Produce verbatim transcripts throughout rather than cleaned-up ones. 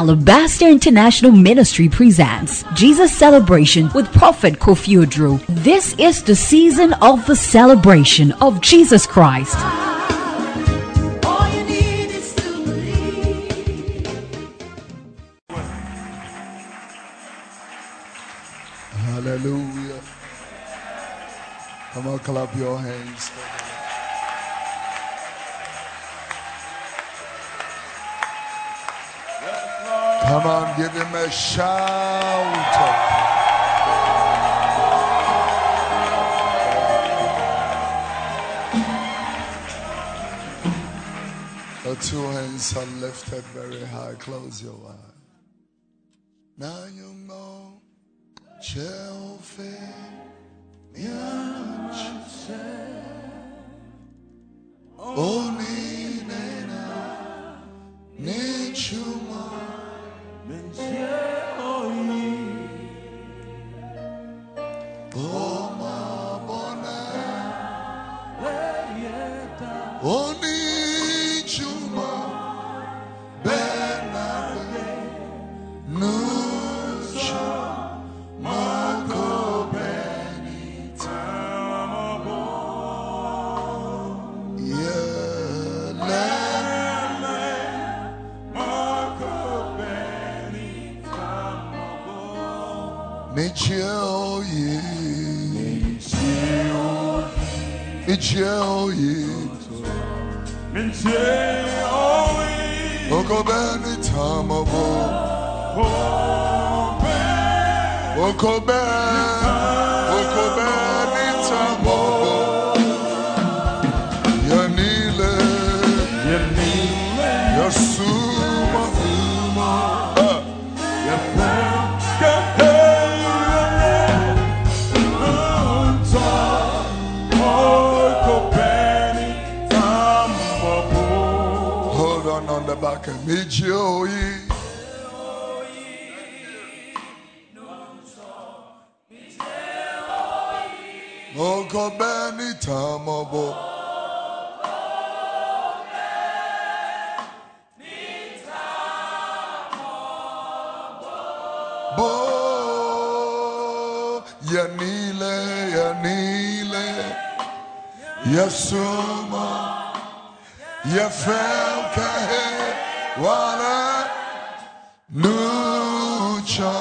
Alabaster International Ministry presents Jesus Celebration with Prophet Kofi Oduro. This is the season of the celebration of Jesus Christ. All you need is to believe. Hallelujah. Come on, clap your hands. Come on, give him a shout. The two hands are lifted very high. Close your eyes. Now you know, Jehovah, Oni nena, Nichuma. Oni chuma benade nucha mako benita yele mako benita nicheo ye nicheo ye Oko beni tamabo Oko beni Oko beni tamabo Yanile Yanile Yasuma Yasuma on the back and meet you. Oko beni tamabo Bo Yanile Yanile Yasuma Yafelka Wala Nucha.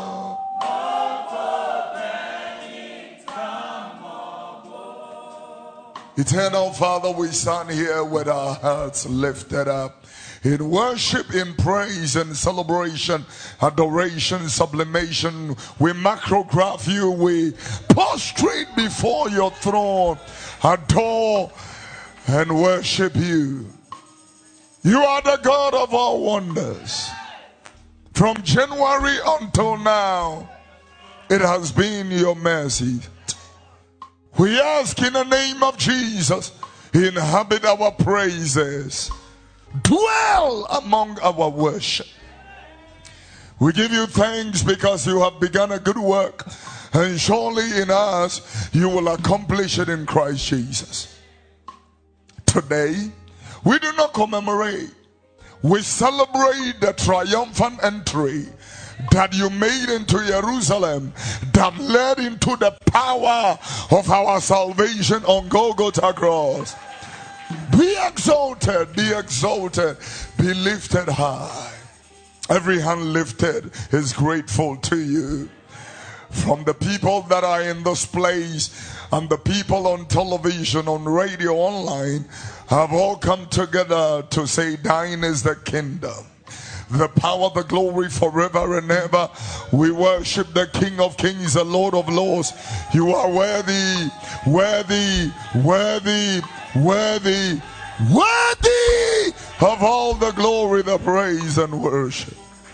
Eternal Father, we stand here with our hearts lifted up in worship, in praise, and celebration, adoration, sublimation. We macrograph you, we prostrate before your throne, adore and worship you. You are the God of all wonders. From January until now, it has been your mercy. We ask in the name of Jesus, inhabit our praises, dwell among our worship. We give you thanks because you have begun a good work, and surely in us you will accomplish it in Christ Jesus. Today, we do not commemorate. We celebrate the triumphant entry that you made into Jerusalem that led into the power of our salvation on Golgotha cross. Be exalted, be exalted, be lifted high. Every hand lifted is grateful to you. From the people that are in this place and the people on television, on radio, online, have all come together to say, thine is the kingdom, the power, the glory forever and ever. We worship the King of Kings, the Lord of Lords. You are worthy, worthy, worthy, worthy, worthy of all the glory, the praise and worship.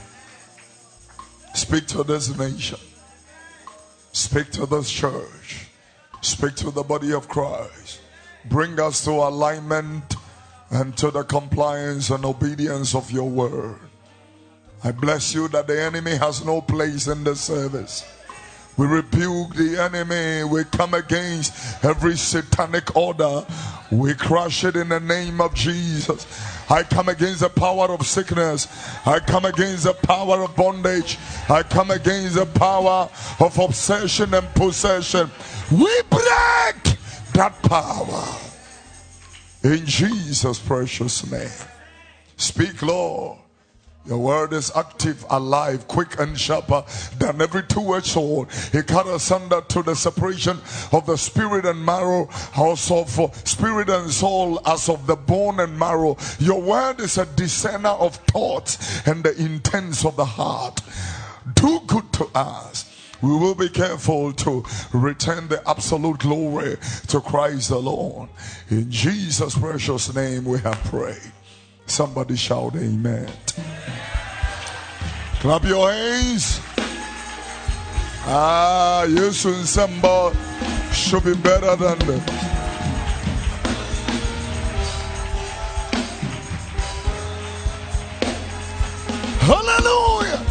Speak to this nation. Speak to this church. Speak to the body of Christ. Bring us to alignment and to the compliance and obedience of your word. I bless you that the enemy has no place in the service. We rebuke the enemy. We come against every satanic order. We crush it in the name of Jesus. I come against the power of sickness. I come against the power of bondage. I come against the power of obsession and possession. We break that power in Jesus' precious name. Speak, Lord. Your word is active, alive, quick and sharper than every two-edged sword. It cut asunder to the separation of the spirit and marrow, also for spirit and soul, as of the bone and marrow. Your word is a discerner of thoughts and the intents of the heart. Do good to us. We will be careful to return the absolute glory to Christ alone. In Jesus' precious name we have prayed. Somebody shout amen. Clap your hands. Ah, yes, and somebody should be better than that. Hallelujah.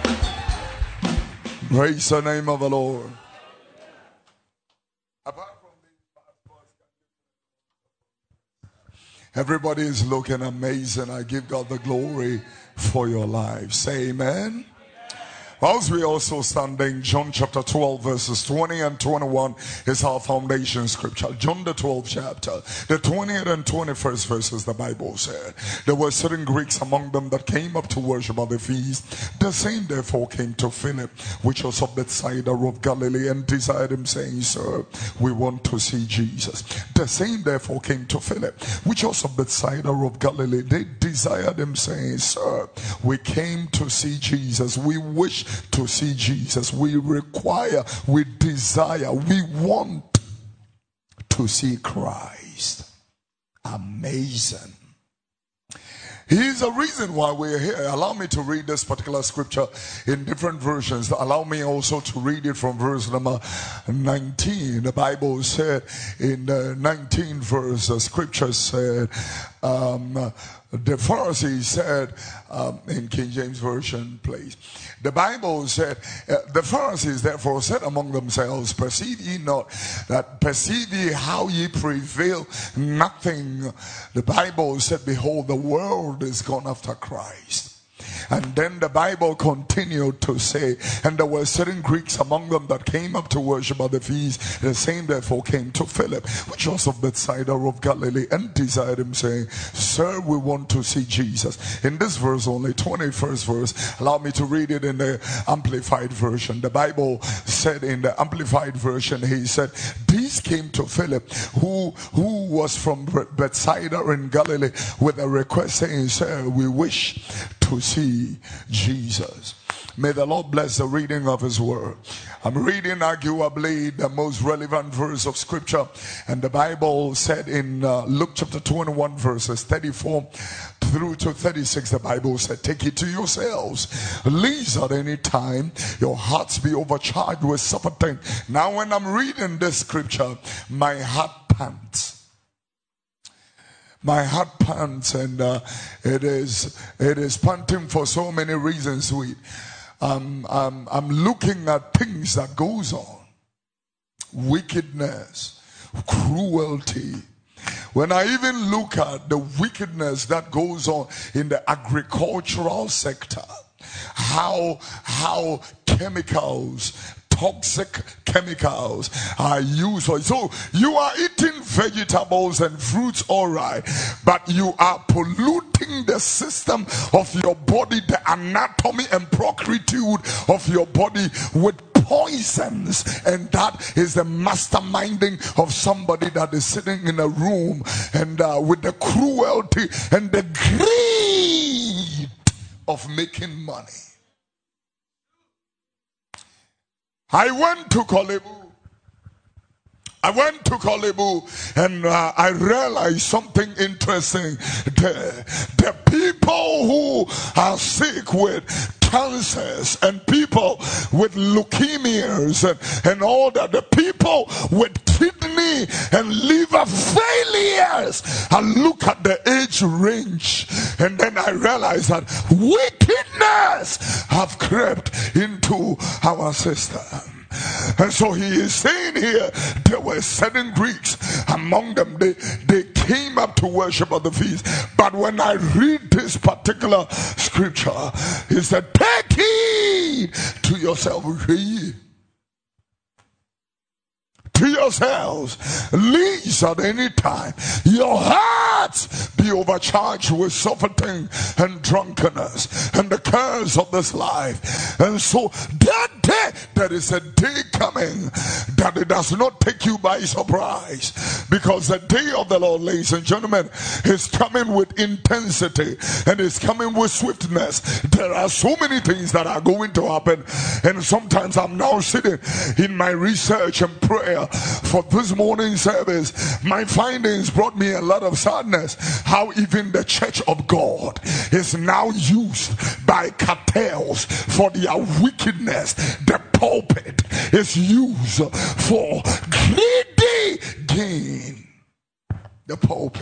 Praise the name of the Lord. Apart from these, everybody is looking amazing. I give God the glory for your life. Say amen. Whilst we also standing, John chapter twelve verses twenty and twenty-one is our foundation scripture. John the twelfth chapter, the twentieth and twenty-first verses, the Bible said, there were certain Greeks among them that came up to worship at the feast. The same therefore came to Philip, which was of Bethsaida of Galilee, and desired him, saying, Sir, we want to see Jesus. The same therefore came to Philip, which was of Bethsaida of Galilee. They desired him, saying, Sir, we came to see Jesus. We wish to see Jesus. We require, we desire, we want to see Christ. Amazing. Here's the reason why we're here. Allow me to read this particular scripture in different versions. Allow me also to read it from verse number nineteen. The Bible said in the nineteenth verse, the scripture said, um, the Pharisees said, um, in King James Version, please. The Bible said, uh, the Pharisees therefore said among themselves, perceive ye not that, perceive ye how ye prevail nothing. The Bible said, behold, the world is gone after Christ. And then the Bible continued to say, and there were certain Greeks among them that came up to worship at the feast. The same therefore came to Philip, which was of Bethsaida of Galilee, and desired him, saying, Sir, we want to see Jesus. In this verse only, twenty-first verse, allow me to read it in the Amplified Version. The Bible said in the Amplified Version, he said, these came to Philip, who, who was from Bethsaida in Galilee, with a request, saying, Sir, we wish to see Jesus. May the Lord bless the reading of his word. I'm reading arguably the most relevant verse of scripture, and the Bible said in uh, Luke chapter twenty-one verses thirty-four through to thirty-six, the Bible said, take it to yourselves, lest at any time your hearts be overcharged with certain things. Now when I'm reading this scripture, my heart pants. My heart pants, and uh, it is it is panting for so many reasons. We, um, um, I'm looking at things that goes on, wickedness, cruelty. When I even look at the wickedness that goes on in the agricultural sector, how how chemicals, toxic chemicals are used for it. So you are eating vegetables and fruits, all right, but you are polluting the system of your body, the anatomy and procreitude of your body with poisons, and that is the masterminding of somebody that is sitting in a room and uh, with the cruelty and the greed of making money. I went to Kolebu. I went to Kolebu, and uh, I realized something interesting. The, the people who are sick with cancers and people with leukemias and, and all that, the people with kidney and liver failures, I look at the age range, and then I realize that wickedness have crept into our system. And so he is saying here, there were certain Greeks among them. They, they came up to worship at the feast. But when I read this particular scripture, he said, take heed to yourself. To yourselves, lest at any time your hearts be overcharged with surfeiting and drunkenness and the curse of this life. And so that day, there is a day coming that it does not take you by surprise, because the day of the Lord, ladies and gentlemen, is coming with intensity and is coming with swiftness. There are so many things that are going to happen, and sometimes I'm now sitting in my research and prayer for this morning service. My findings brought me a lot of sadness, how even the church of God is now used by cartels for their wickedness. The pulpit is used for greedy gain. The pulpit.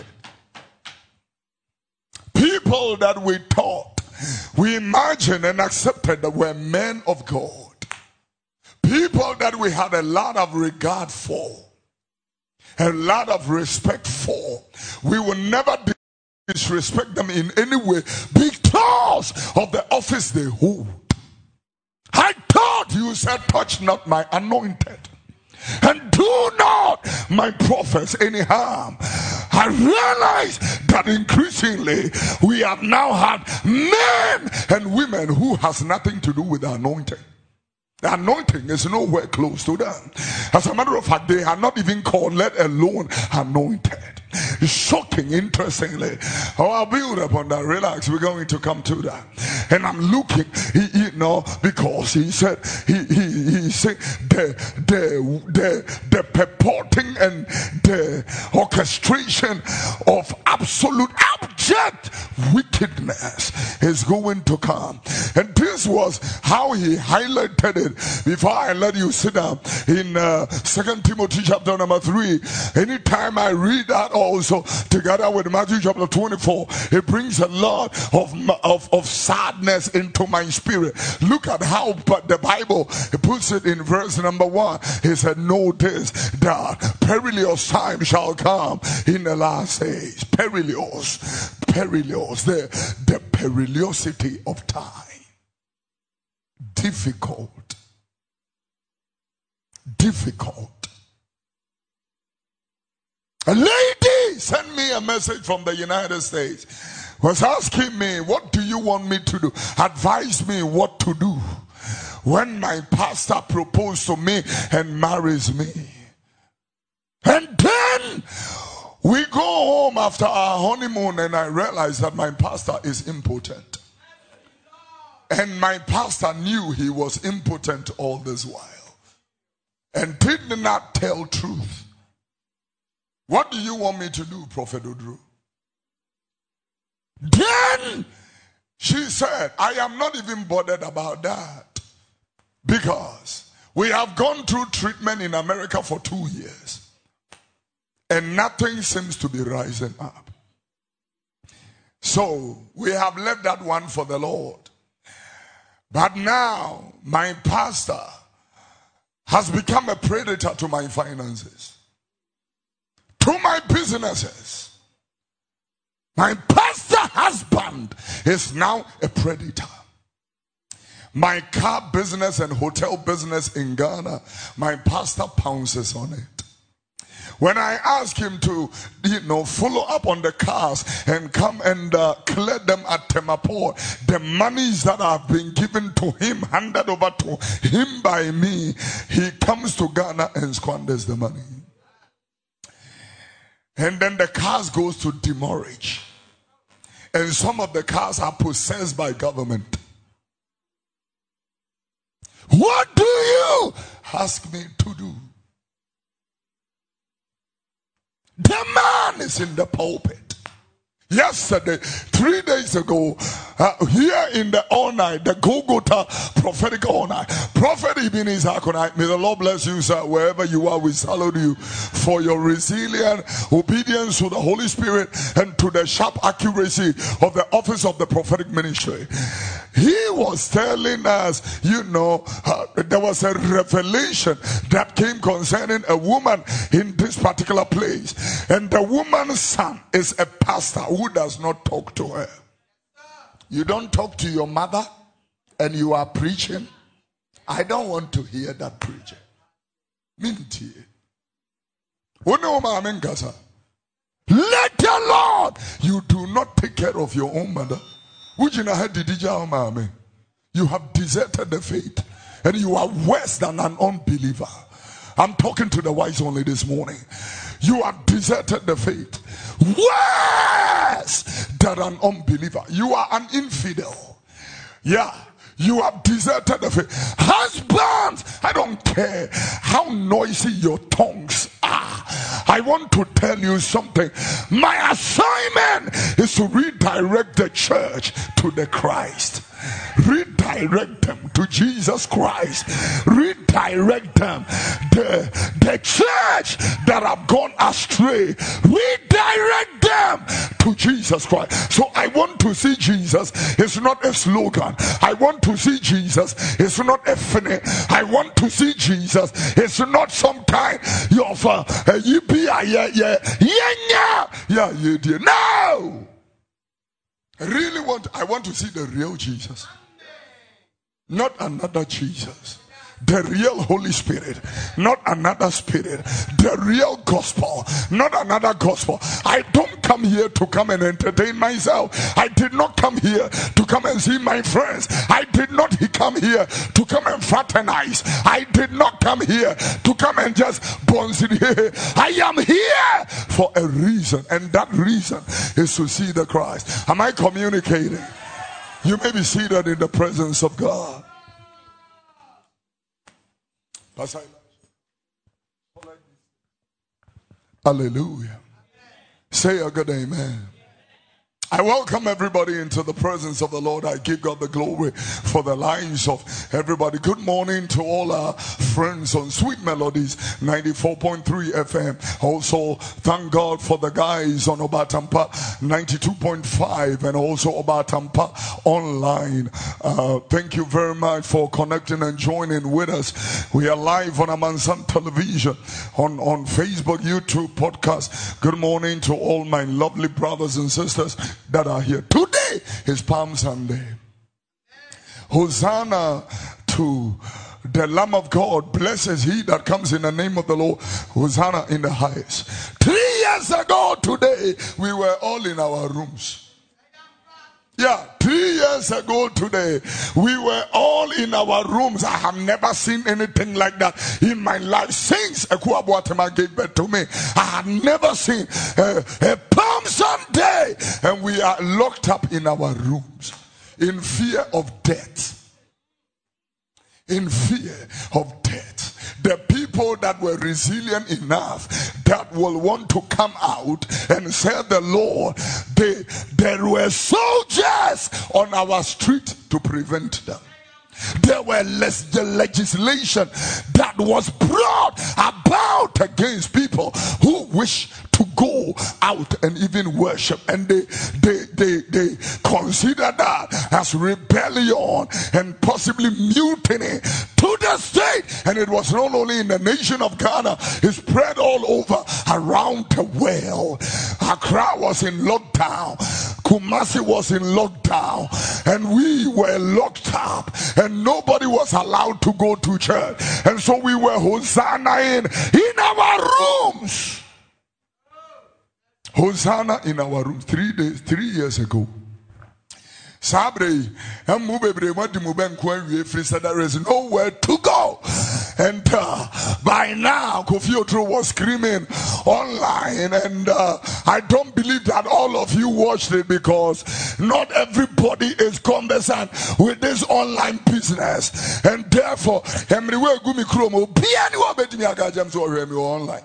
People that we taught, we imagined and accepted that were men of God. People that we had a lot of regard for, a lot of respect for. We will never disrespect them in any way because of the office they hold. I thought you said, touch not my anointed, and do not my prophets any harm. I realize that increasingly we have now had men and women who has nothing to do with the anointing. The anointing is nowhere close to them. As a matter of fact, they are not even called, let alone anointed. It's shocking, interestingly. Oh, I'll build upon that. Relax, we're going to come to that. And I'm looking, he, you know, because he said, he, he, he said, the, the, the, the purporting and the orchestration of absolute abject wickedness is going to come. And this was how he highlighted it. Before I let you sit down, in uh, Second Timothy chapter number three, anytime I read that also together with Matthew chapter twenty-four, it brings a lot of, of, of sadness into my spirit. Look at how but the Bible it puts it in verse number one. He said, know this, that perilous time shall come in the last days. Perilous, perilous, the, the perilosity of time. Difficult. Difficult. A lady sent me a message from the United States. Was asking me, what do you want me to do? Advise me what to do when my pastor proposed to me and marries me. And then we go home after our honeymoon and I realize that my pastor is impotent. And my pastor knew he was impotent all this while and did not tell truth. What do you want me to do, Prophet Odru? Then she said, I am not even bothered about that, because we have gone through treatment in America for two years and nothing seems to be rising up. So we have left that one for the Lord. But now my pastor has become a predator to my finances, to my businesses. My pastor husband is now a predator. My car business and hotel business in Ghana, my pastor pounces on it. When I ask him to, you know, follow up on the cars and come and uh, clear them at Temaport, the monies that have been given to him, handed over to him by me, he comes to Ghana and squanders the money. And then the cars goes to demurrage. And some of the cars are possessed by government. What do you ask me to do? The man is in the pulpit. Yesterday, three days ago, uh, here in the all night, the Golgotha prophetic all night, Prophet Ibn Isakonai, may the Lord bless you, sir, wherever you are. We salute you for your resilient obedience to the Holy Spirit and to the sharp accuracy of the office of the prophetic ministry. He was telling us, you know, uh, there was a revelation that came concerning a woman in this particular place. And the woman's son is a pastor who does not talk to her. You don't talk to your mother and you are preaching. I don't want to hear that preaching. Minty. Let the Lord, you do not take care of your own mother. You have deserted the faith and you are worse than an unbeliever. I'm talking to the wise only this morning. You have deserted the faith worse than an unbeliever. You are an infidel. Yeah. You have deserted the faith. Husbands, I don't care how noisy your tongues are. I want to tell you something. My assignment is to redirect the church to the Christ. Redirect them to Jesus Christ. Redirect them. The, the church that have gone astray. Redirect them to Jesus Christ. So I want to see Jesus. It's not a slogan. I want to see Jesus. It's not a finne. I want to see Jesus. It's not some kind of uh, yippee, yeah, yeah, yeah, yeah, yeah, yeah. No! I really want, I want to see the real Jesus. Not another Jesus. The real Holy Spirit, not another spirit. The real gospel, not another gospel. I don't come here to come and entertain myself. I did not come here to come and see my friends. I did not come here to come and fraternize. I did not come here to come and just bounce in here. I am here for a reason, and that reason is to see the Christ. Am I communicating? You may be seated in the presence of God. Hallelujah. Say a good amen. I welcome everybody into the presence of the Lord. I give God the glory for the lives of everybody. Good morning to all our friends on Sweet Melodies ninety-four point three F M. Also, thank God for the guys on Obatampa ninety-two point five and also Obatampa online. Uh, thank you very much for connecting and joining with us. We are live on Amansan Television, on, on Facebook, YouTube, podcast. Good morning to all my lovely brothers and sisters that are here. Today is Palm Sunday. Hosanna to the Lamb of God. Blessed is he that comes in the name of the Lord. Hosanna in the highest. Three years ago today, we were all in our rooms. Yeah, three years ago today, we were all in our rooms. I have never seen anything like that in my life since Ekuabuatema gave birth to me. I have never seen a, a Palm Sunday, and we are locked up in our rooms in fear of death. In fear of death. The people that were resilient enough that will want to come out and serve the Lord, they, there were soldiers on our street to prevent them. There were less the legislation that was brought about against people who wish to go out and even worship, and they they they they consider that as rebellion and possibly mutiny to the state. And it was not only in the nation of Ghana, it spread all over around the world. Accra was in lockdown, Kumasi was in lockdown, and we were locked up, and nobody was allowed to go to church. And so we were Hosanna in in our rooms. Hosanna in our room three days, three years ago. Sabre, there is nowhere to go. And uh, by now, Kofi Otro was screaming online, and uh, I don't believe that all of you watched it, because not everybody is conversant with this online business, and therefore, everywhere Gumi Kromo, be anyone betting me agajam to hear me online.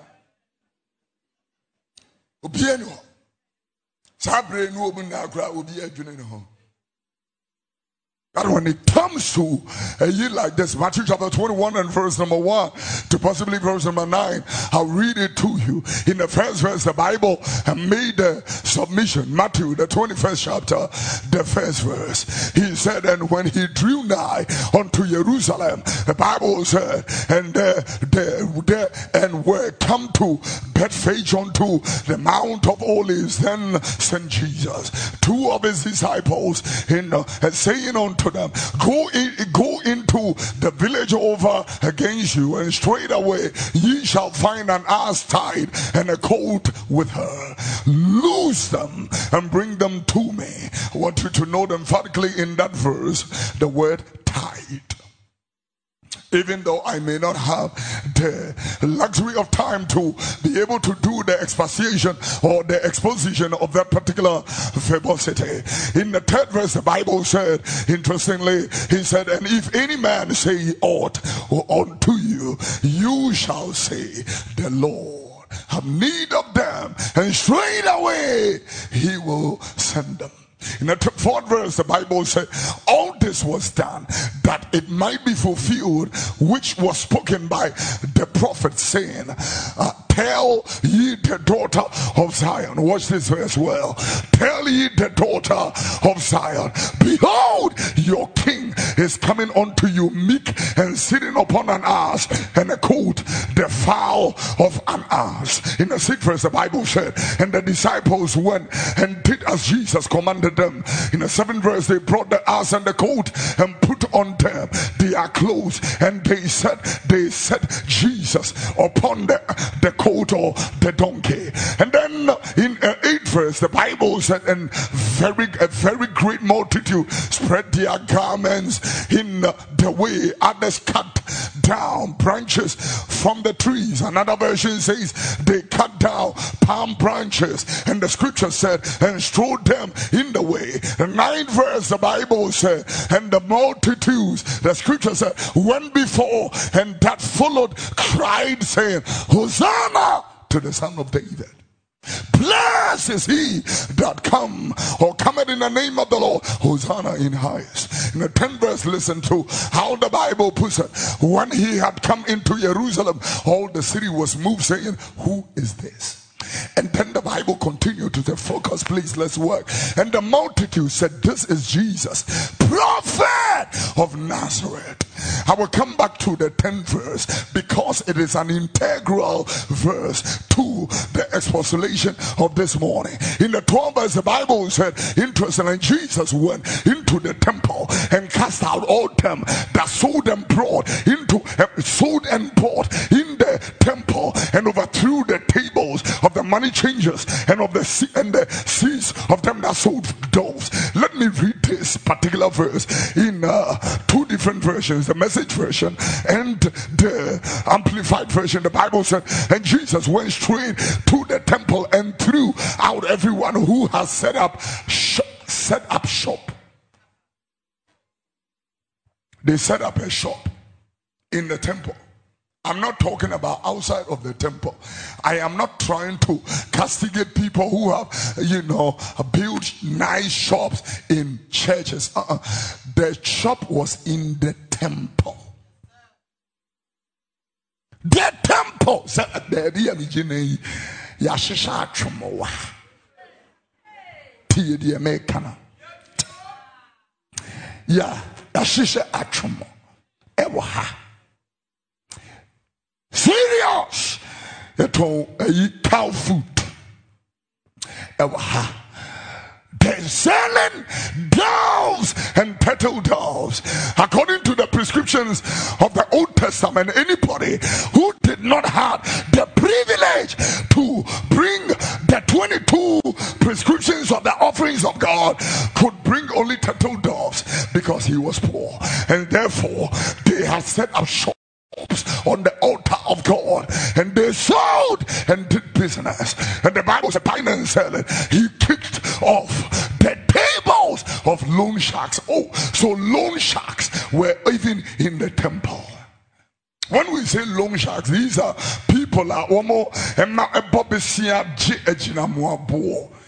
Be anyone. Sabre no open na kra obi adwene ne ho. That when it comes to a year like this, Matthew chapter twenty-one and verse number one to possibly verse number nine, I'll read it to you. In the first verse, the Bible made a submission. Matthew, the twenty-first chapter, the first verse. He said, and when he drew nigh unto Jerusalem, the Bible said, and there, there, there and were come to Bethphage unto the Mount of Olives, then sent Jesus two of his disciples, in, uh, saying unto them, go in, go into the village over against you, and straightway ye shall find an ass tied and a colt with her. Loose them and bring them to me. I want you to note emphatically in that verse the word tied. Even though I may not have the luxury of time to be able to do the exposition or the exposition of that particular verbosity. In the third verse, the Bible said, interestingly, he said, and if any man say aught unto you, you shall say, the Lord have need of them, and straight away he will send them. In the fourth verse, the Bible said, all this was done that it might be fulfilled, which was spoken by the prophet, saying, uh, tell ye the daughter of Zion. Watch this verse well. Tell ye the daughter of Zion, behold, your king is coming unto you meek and sitting upon an ass, and a colt, the fowl of an ass. In the sixth verse, the Bible said, and the disciples went and did as Jesus commanded them. In the seventh verse, they brought the ass and the colt and put on them their clothes, and they set they set Jesus upon the, the colt or the donkey. And then in uh, eighth verse, the Bible said, and very a very great multitude spread their garments in uh, the way. Others cut down branches from the trees. Another version says they cut down palm branches, and the scripture said, and strewed them in the way. The ninth verse, the Bible said, and the multitudes, the scripture said, went before, and that followed cried, saying, Hosanna to the Son of David. Blessed is he that come or cometh in the name of the Lord. Hosanna in highest. In the tenth verse, listen to how the Bible puts it. When he had come into Jerusalem, all the city was moved, saying, who is this? And then the Bible continued to say, focus please, let's work. And the multitude said, this is Jesus, prophet of Nazareth. I will come back to the tenth verse because it is an integral verse to the exposition of this morning. In the twelfth verse, the Bible said, interestingly, Jesus went into the temple and cast out all them that sold and brought into uh, sold and bought in the temple, and overthrew the tables of the money changers and of the sea and the seats of them that sold doves. Let me read this particular verse in uh, two different versions, the Message version and the Amplified version. The Bible said, and Jesus went straight to the temple and threw out everyone who has set up sh- set up shop. They set up a shop in the temple. I'm not talking about outside of the temple. I am not trying to castigate people who have, you know, built nice shops in churches. Uh-uh. The shop was in the temple. The temple. Yeah, yashisha achumo. Ewaha. Serious. Eto eyi cow food. Ewaha. They're selling doves and turtle doves according to the prescriptions of the Old Testament. Anybody who did not have the privilege to bring the twenty-two prescriptions of the offerings of God could bring only turtle doves because he was poor, and therefore they had set up shop on the altar of God, and they sold and did business. And the Bible said, buying and selling, he kicked off the tables of loan sharks. Oh, so loan sharks were even in the temple. When we say loan sharks, these are people are almost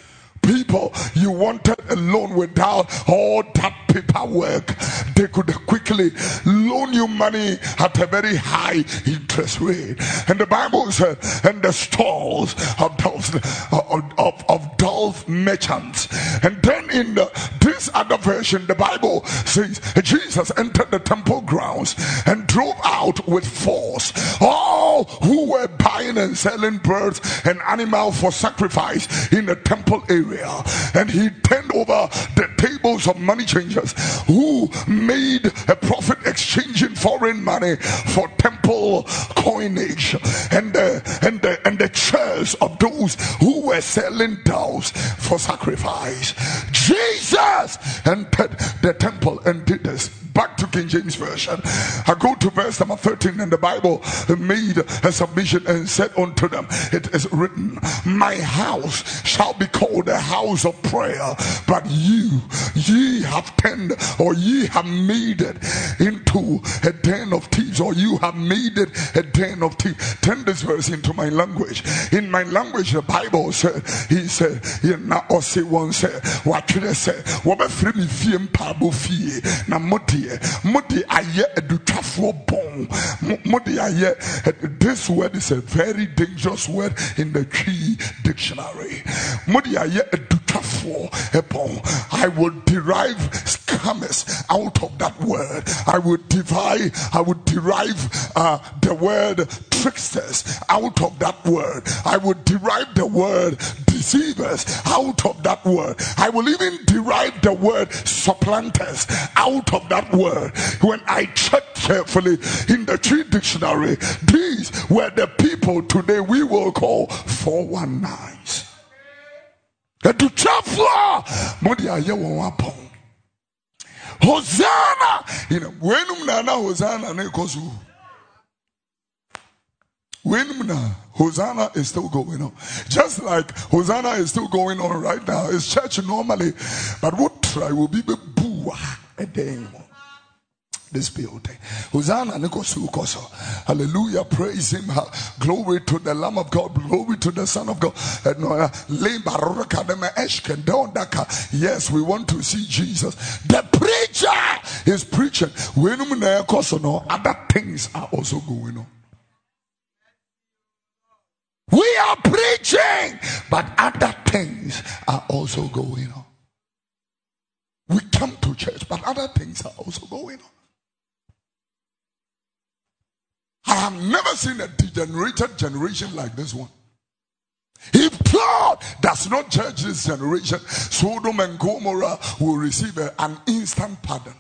people, you wanted a loan without all that paperwork. They could quickly loan you money at a very high interest rate. And the Bible said, and the stalls of those of, of, of those merchants. And then in the, this other version, the Bible says Jesus entered the temple grounds and drove out with force all who were buying and selling birds and animals for sacrifice in the temple area. And he turned over the tables of money changers who made a profit exchanging foreign money for temple coinage, and the and the and the chairs of those who were selling doves for sacrifice. Jesus entered the temple and did this. Back to King James Version. I go to verse number thirteen, and the Bible made a submission and said unto them, it is written, my house shall be called a house of prayer, but you, ye have turned, or ye have made it into a den of thieves, or you have made it a den of thieves. Turn this verse into my language. In my language, the Bible said, he said, na ose one said, what should I say? What about free me fiem pabo fie na moti modi aye edutafo bon modi aye. This word is a very dangerous word in the Tree Dictionary. Modi aye edutafo bon. I will derive scammers out of that word. I would divide I would derive uh, the word tricksters out of that word. I would derive the word deceivers out of that word. I will even derive the word supplanters out of that word. When I checked carefully in the Tree Dictionary, these were the people today we will call four one nines. Hosanna, you know, when Nana Hosanna Nekosu. When Hosanna is still going on, just like Hosanna is still going on right now. It's church normally, but what try will be the boo a day. This building. Hosanna Nekosu Koso. Hallelujah. Praise him. Glory to the Lamb of God. Glory to the Son of God. Yes, we want to see Jesus. The preacher is preaching. Other things are also going on. We are preaching, but other things are also going on. We come to church, but other things are also going on. I have never seen a degenerated generation like this one. If God does not judge this generation, Sodom and Gomorrah will receive a, an instant pardon.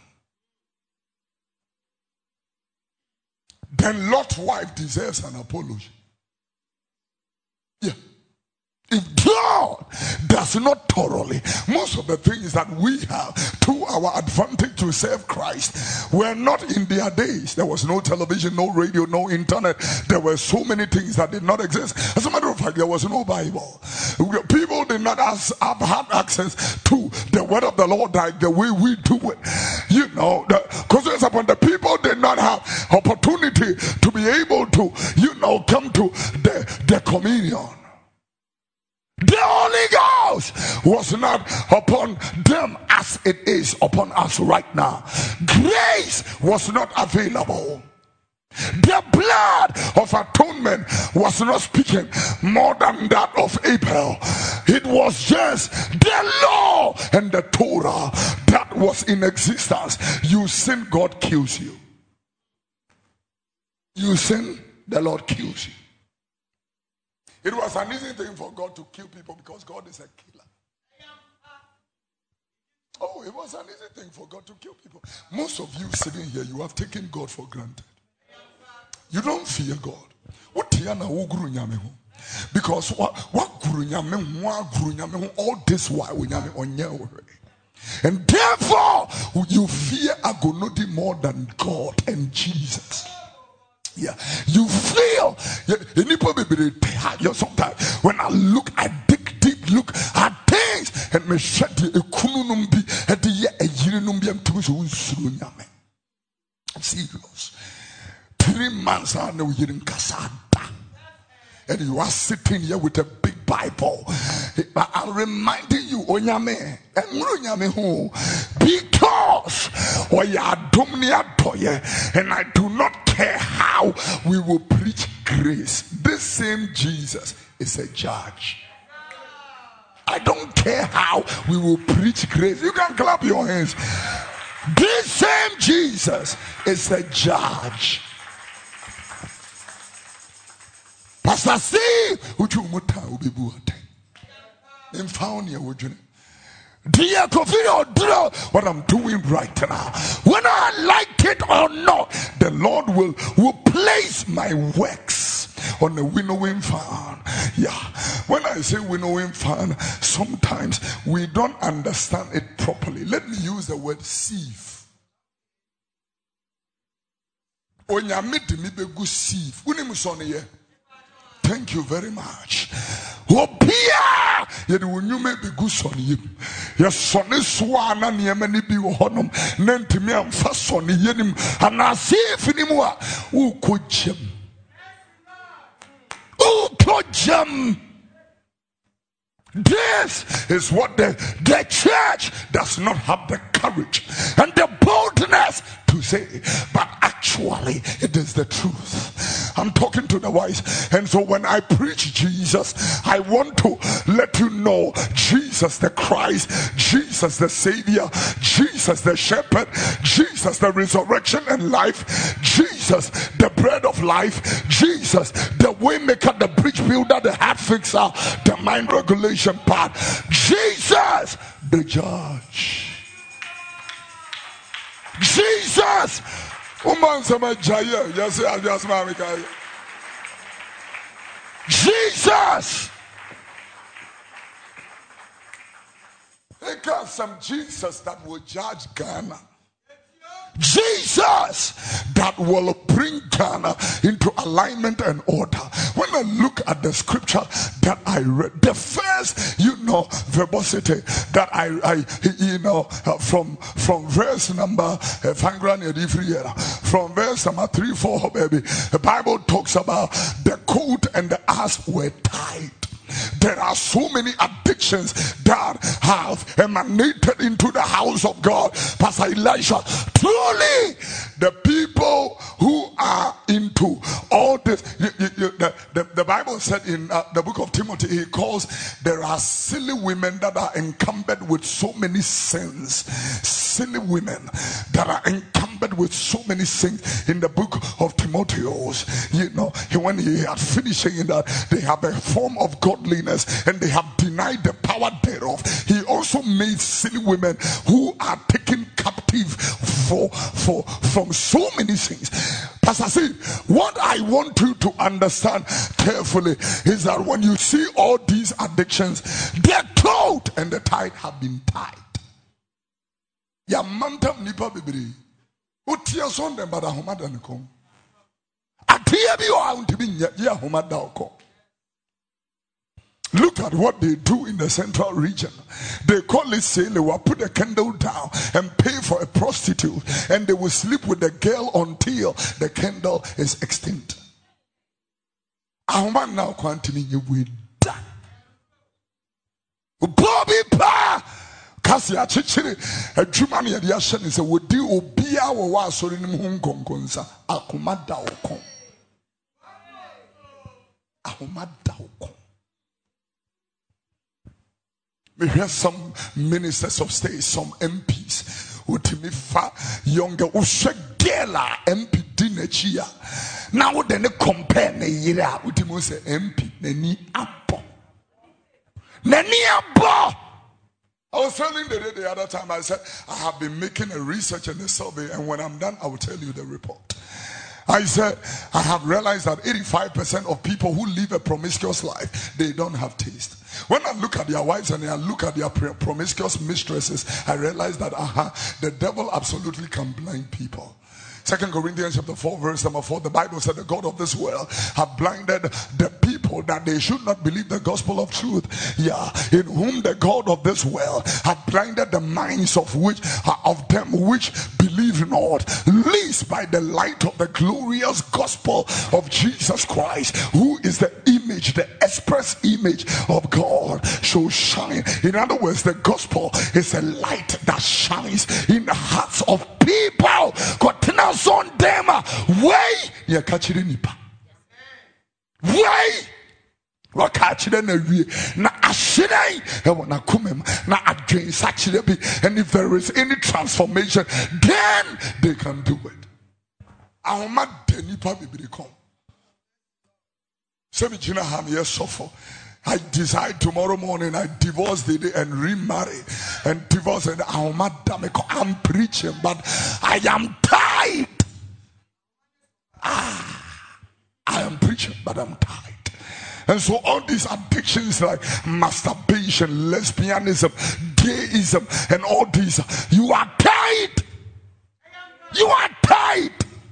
Then Lot's wife deserves an apology. Yeah. If God does not thoroughly, most of the things that we have to our advantage to serve Christ were not in their days. There was no television, no radio, no internet. There were so many things that did not exist. As a matter of fact, there was no Bible. People did not have had access to the word of the Lord like the way we do it. You know, because upon the people did not have opportunity to be able to, you know, come to the, the communion. The Holy Ghost was not upon them as it is upon us right now. Grace was not available. The blood of atonement was not speaking more than that of Abel. It was just the law and the Torah that was in existence. You sin, God kills you. You sin, the Lord kills you. It was an easy thing for God to kill people because God is a killer. Oh, it was an easy thing for God to kill people. Most of you sitting here, you have taken God for granted. You don't fear God. Because what all this while, and therefore you fear Agonodi more than God and Jesus. Yeah, you feel you sometimes when I look, I dig deep, look at things, and me shut the ekunumbi at the year a yirinumbi to serious. Three months I know you in Casada. and you are sitting here with a big Bible, I'm reminding you, Onyame, because and I do not care how we will preach grace. This same Jesus is a judge. I don't care how we will preach grace. You can clap your hands. This same Jesus is a judge. Pastor C, would you muta ubibu ate? In found you would you? Dear Kofi, what I'm doing right now, whether I like it or not, the Lord will will place my works on the winnowing fan. Yeah, when I say winnowing fan, sometimes we don't understand it properly. Let me use the word sieve. Onyamidi mi begu sieve. Unimusone ye. Thank you very much. Obia, ye de wonyume begu sone ye. Ye sone swana niema ni bi wo honom. Na ntimi amfa sone ye nim. Ana sieve ni mu a ukogem. Ukogem. This is what the, the church does not have the courage and the boldness to say, but actually it is the truth. I'm talking to the wise, and so when I preach Jesus, I want to let you know Jesus the Christ, Jesus the Savior, Jesus the Shepherd, Jesus the resurrection and life, Jesus the bread of life, Jesus the way maker, the bridge builder, the heart fixer, the mind regulation part, Jesus the judge. Jesus, Jesus. There are some Jesus that will judge Ghana. Jesus that will bring Ghana into alignment and order. When I look at the scripture that I read, the first, you know, verbosity that I, I you know, uh, from from verse number uh, from verse number three, four, baby, the Bible talks about the coat and the ass were tied. There are so many addictions that have emanated into the house of God. Pastor Elisha, truly the people who are into all this, you, you, you, the, the, the Bible said in uh, the book of Timothy, he calls there are silly women that are encumbered with so many sins. Silly women that are encumbered with so many sins. In the book of Timotheus, you know, when he had finished saying that they have a form of godliness and they have denied the power thereof, he also made silly women who are taken captive for for from so many things. Pastor C, what I want you to understand carefully is that when you see all these addictions, their cloth and the tide have been tied. Ya mantam nipa bibiri utia son dem bada homada nkom atia bi o antibi nya ya homada oko. Look at what they do in the central region. They call it say they will put a candle down and pay for a prostitute, and they will sleep with the girl until the candle is extinct. Ahoma now kwantini nyewe da. Bobby pa kasi achichiri adwuma ne yade ahye ne se wodi obia wo wa asori nim hu nkonkonsa akoma da okon. Ahoma da okon. We hear some ministers of state, some M Ps, Utimifa, younger, Ushagela, M P Dinachia. Now then they compare Neira, Utimose M P, Neni Apo. Neni Apo! I was telling the, the other time, I said, I have been making a research and a survey, and when I'm done, I will tell you the report. I said, I have realized that eighty-five percent of people who live a promiscuous life, they don't have taste. When I look at their wives and I look at their promiscuous mistresses, I realize that aha, the devil absolutely can blind people. Second Corinthians chapter four, verse number four, the Bible said, the God of this world have blinded the people that they should not believe the gospel of truth. Yeah, in whom the God of this world have blinded the minds of which of them which believe not, lest by the light of the glorious gospel of Jesus Christ, who is the image, the express image of God, shall shine. In other words, the gospel is a light that shines in the hearts of people. Kotenas on them. Way you catch it in way. Wakachire na wie na ahyiran e wona komem na adwen sachire bi, and if there is any transformation, then they can do it. Ahoma denipa bibiri kom se bi gina ham yes suffer. I decide tomorrow morning I divorce the day and remarry and divorce, and ahoma dameko. I'm preaching but I am tired. Ah, I am preaching but I'm tired. And so all these addictions like masturbation, lesbianism, gayism, and all these, you are tied. You are tied.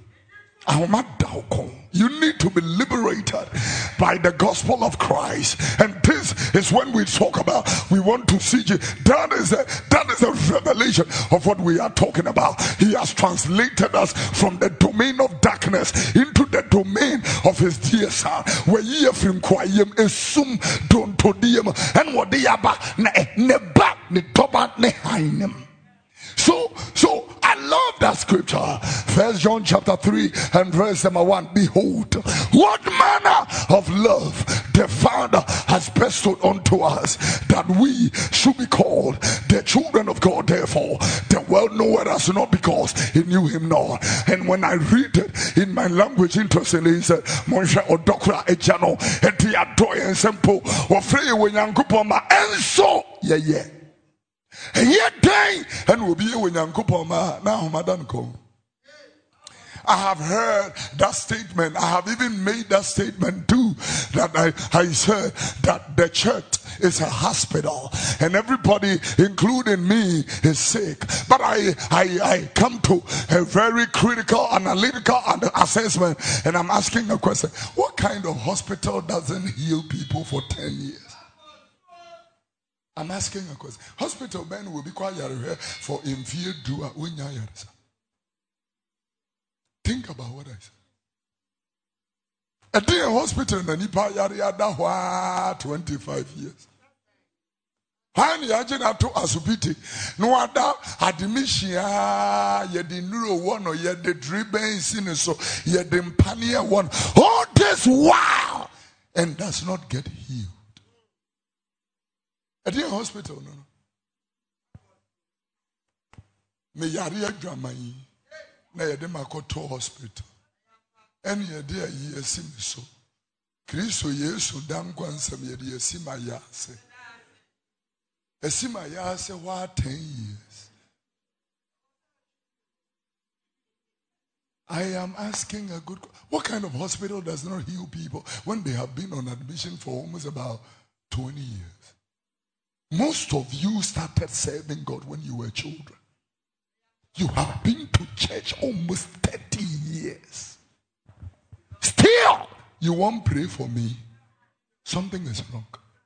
You need to be liberated by the gospel of Christ. And this is when we talk about, we want to see you. That is a, that is a revelation of what we are talking about. He has translated us from the domain of darkness into the domain of his dear son. Where ye from kwayem esum don todium and what they aba ne ba ne toba ne hainem. So, so I love that scripture. First John chapter three and verse number one. Behold, what manner of love the Father has bestowed unto us, that we should be called the children of God. Therefore, the world knoweth us not because it knew him not. And when I read it in my language, interestingly, he said, Monsha Odokra Ejano, Eti Adoy and Sempo, or Free Wenyankupoma, and so, yeah, yeah. And yet day and will be when Yankupoma now Madam Ko. I have heard that statement. I have even made that statement too. That I, I said that the church is a hospital and everybody, including me, is sick. But I, I, I come to a very critical, analytical assessment, and I'm asking a question: what kind of hospital doesn't heal people for ten years? I'm asking a question. Hospital men will be quiet here for inferior doer. Think about what I said. A day in hospital in the Nipa Yariada twenty-five years. Hani yajina to asubiti. No ada admission yedi nuro one or yedi driben sin so yedi mpania one. All this while and does not get healed. A day in hospital, no, no. Me yari drama yi. Na yede makoto hospital. En yede yi esi mi so. Kristo Yesu dam kwansam yede esi ma yase. Esi ma yase wa ten years. I am asking a good, what kind of hospital does not heal people when they have been on admission for almost about twenty years? Most of you started serving God when you were children. You have been to church almost thirty years. Still, you won't pray for me. Something is wrong.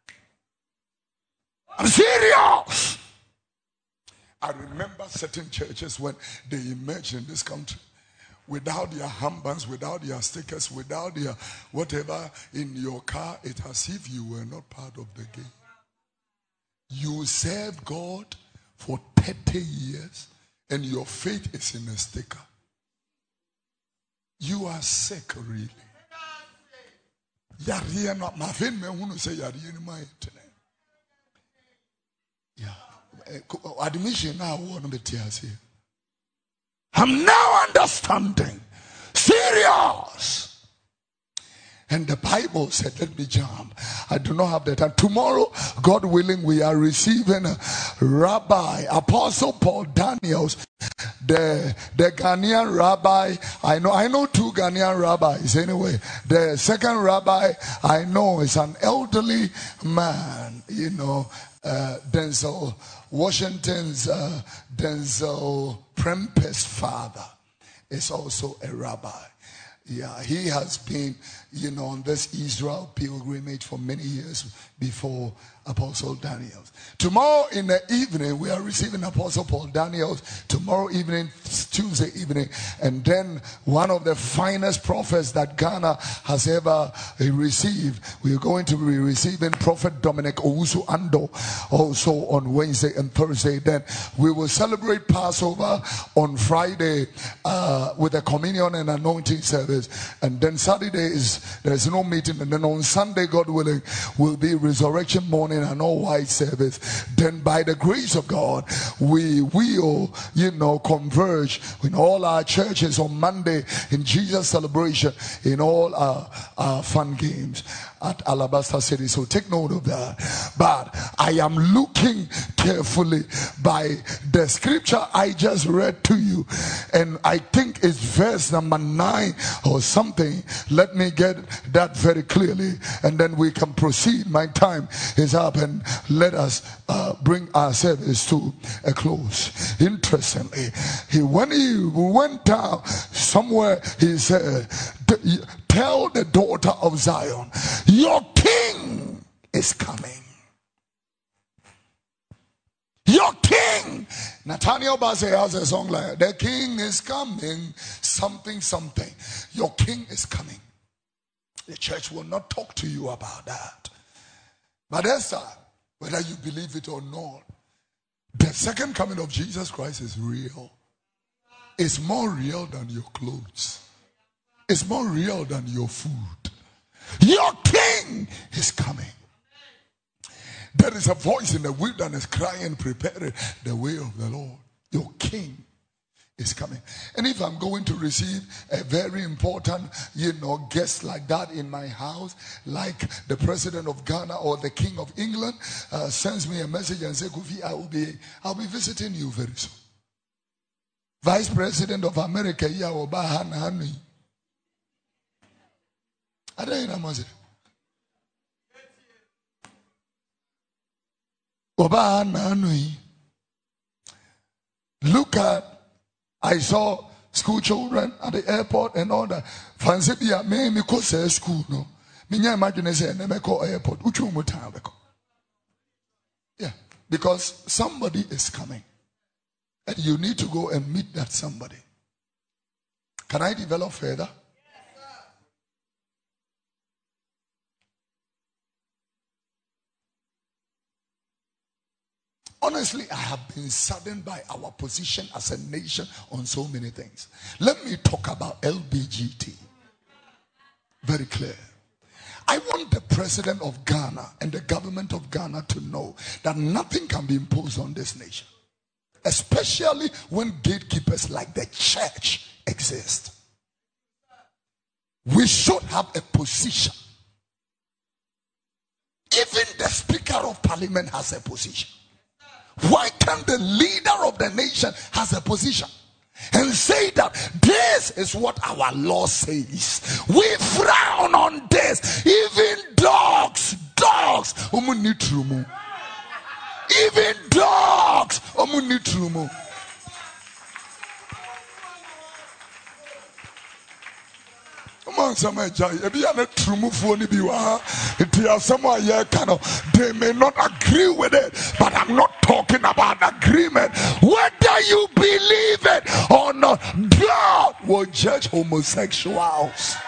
I'm serious. I remember certain churches when they emerged in this country without their handbands, without their stickers, without their whatever in your car. It's as if you were not part of the game. You serve God for thirty years and your faith is in a sticker. You are sick, really. Yeah. Admission now. I'm now understanding. Serious. And the Bible said, let me jump. I do not have the time. Tomorrow, God willing, we are receiving a Rabbi, Apostle Paul Daniels, the, the Ghanaian rabbi. I know, I know two Ghanaian rabbis anyway. The second rabbi I know is an elderly man, you know, uh, Denzel Washington's, uh, Denzel Prempeh's father. is also a rabbi. Yeah, he has been, you know, on this Israel pilgrimage for many years before Apostle Daniels. Tomorrow in the evening, we are receiving Apostle Paul Daniels. Tomorrow evening, Tuesday evening. And then one of the finest prophets that Ghana has ever received. We are going to be receiving Prophet Dominic Owusu Ando also on Wednesday and Thursday. Then we will celebrate Passover on Friday uh, with a communion and anointing service. And then Saturday is, there's no meeting. And then on Sunday, God willing, will be resurrection morning and all white service. Then by the grace of God, we will, you know, converge in all our churches on Monday in Jesus celebration, in all our, our fun games at Alabaster City. So take note of that. But I am looking carefully by the scripture I just read to you, and I think it's verse number nine or something. Let me get that very clearly, and then we can proceed. My time is up, and let us uh, bring our service to a close. Interestingly, he when he went down somewhere, he said, tell the daughter of Zion, your king is coming. Your king. Nathaniel Bassey has a song like, the king is coming, something, something. Your king is coming. The church will not talk to you about that. But Esther, whether you believe it or not, the second coming of Jesus Christ is real. It's more real than your clothes. It's more real than your food. Your king is coming. There is a voice in the wilderness crying, prepare the way of the Lord. Your king is coming. And if I'm going to receive a very important, you know, guest like that in my house, like the president of Ghana or the king of England uh, sends me a message and says, Kofi, I will be, I'll be visiting you very soon. Vice President of America, yeah, Obama, Hanui. I don't know what Obama, look at, I saw school children at the airport and all that. Fancy be a me me ko say school no. Me nya imagine say na me ko airport. Uchu mu time be ko. Yeah, because somebody is coming. And you need to go and meet that somebody. Can I develop further? Honestly, I have been saddened by our position as a nation on so many things. Let me talk about L B G T. Very clear. I want the president of Ghana and the government of Ghana to know that nothing can be imposed on this nation. Especially when gatekeepers like the church exist. We should have a position. Even the Speaker of Parliament has a position. Why can't the leader of the nation has a position and say that this is what our law says? We frown on this. Even dogs, dogs, even dogs, they may not agree with it, but I'm not talking about agreement. Whether you believe it or not, God will judge homosexuals.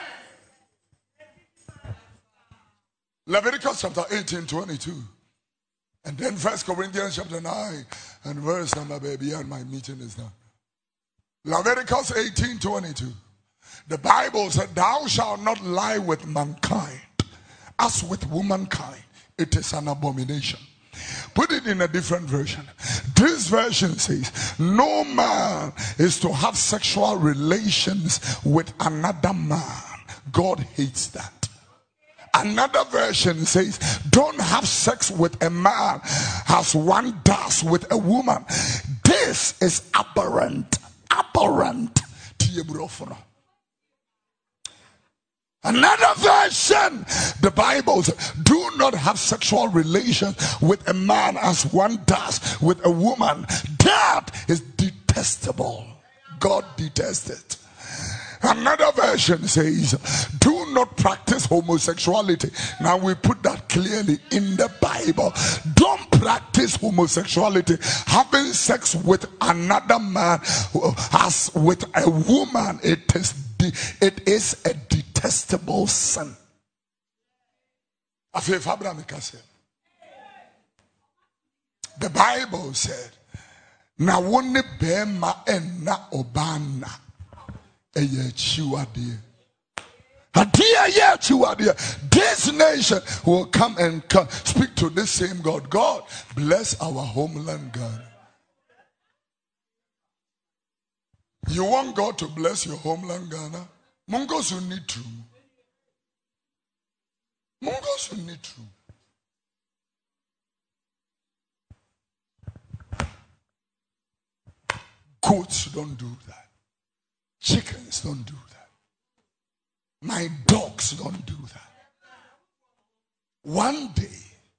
Leviticus chapter eighteen, twenty-two. And then First Corinthians chapter nine and verse number, baby, and my meeting is done. Leviticus eighteen, twenty-two. The Bible said, thou shalt not lie with mankind as with womankind. It is an abomination. Put it in a different version. This version says, no man is to have sexual relations with another man. God hates that. Another version says, don't have sex with a man as one does with a woman. This is abhorrent. Abhorrent. Another version, the Bible says, do not have sexual relations with a man as one does with a woman. That is detestable. God detests it. Another version says, do not practice homosexuality. Now we put that clearly in the Bible. Don't practice homosexuality. Having sex with another man as with a woman, it is, it is a detestable sin. The Bible said, na wone bema enna obana eye chiwade. This nation will come and come, speak to this same God. God, bless our homeland, God. You want God to bless your homeland, Ghana? Mungos you need to. Mungos you need to. Goats don't do that. Chickens don't do that. My dogs don't do that. One day,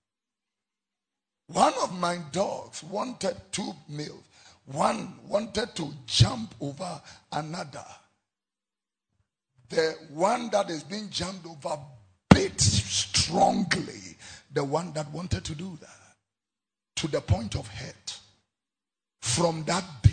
one of my dogs wanted two meals. One wanted to jump over another. The one that is being jumped over bit strongly the one that wanted to do that, to the point of hurt. From that day,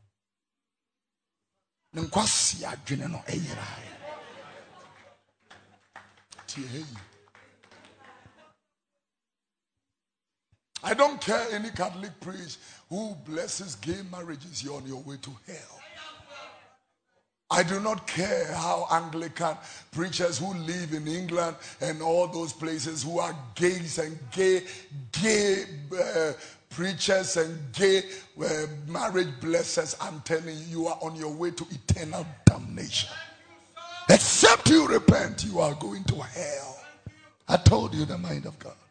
I don't care any Catholic priest who blesses gay marriages, you're on your way to hell. I do not care how Anglican preachers who live in England and all those places who are gays and gay, gay uh, preachers and gay uh, marriage blessers. I'm telling you, you are on your way to eternal damnation. Except you repent, you are going to hell. I told you the mind of God.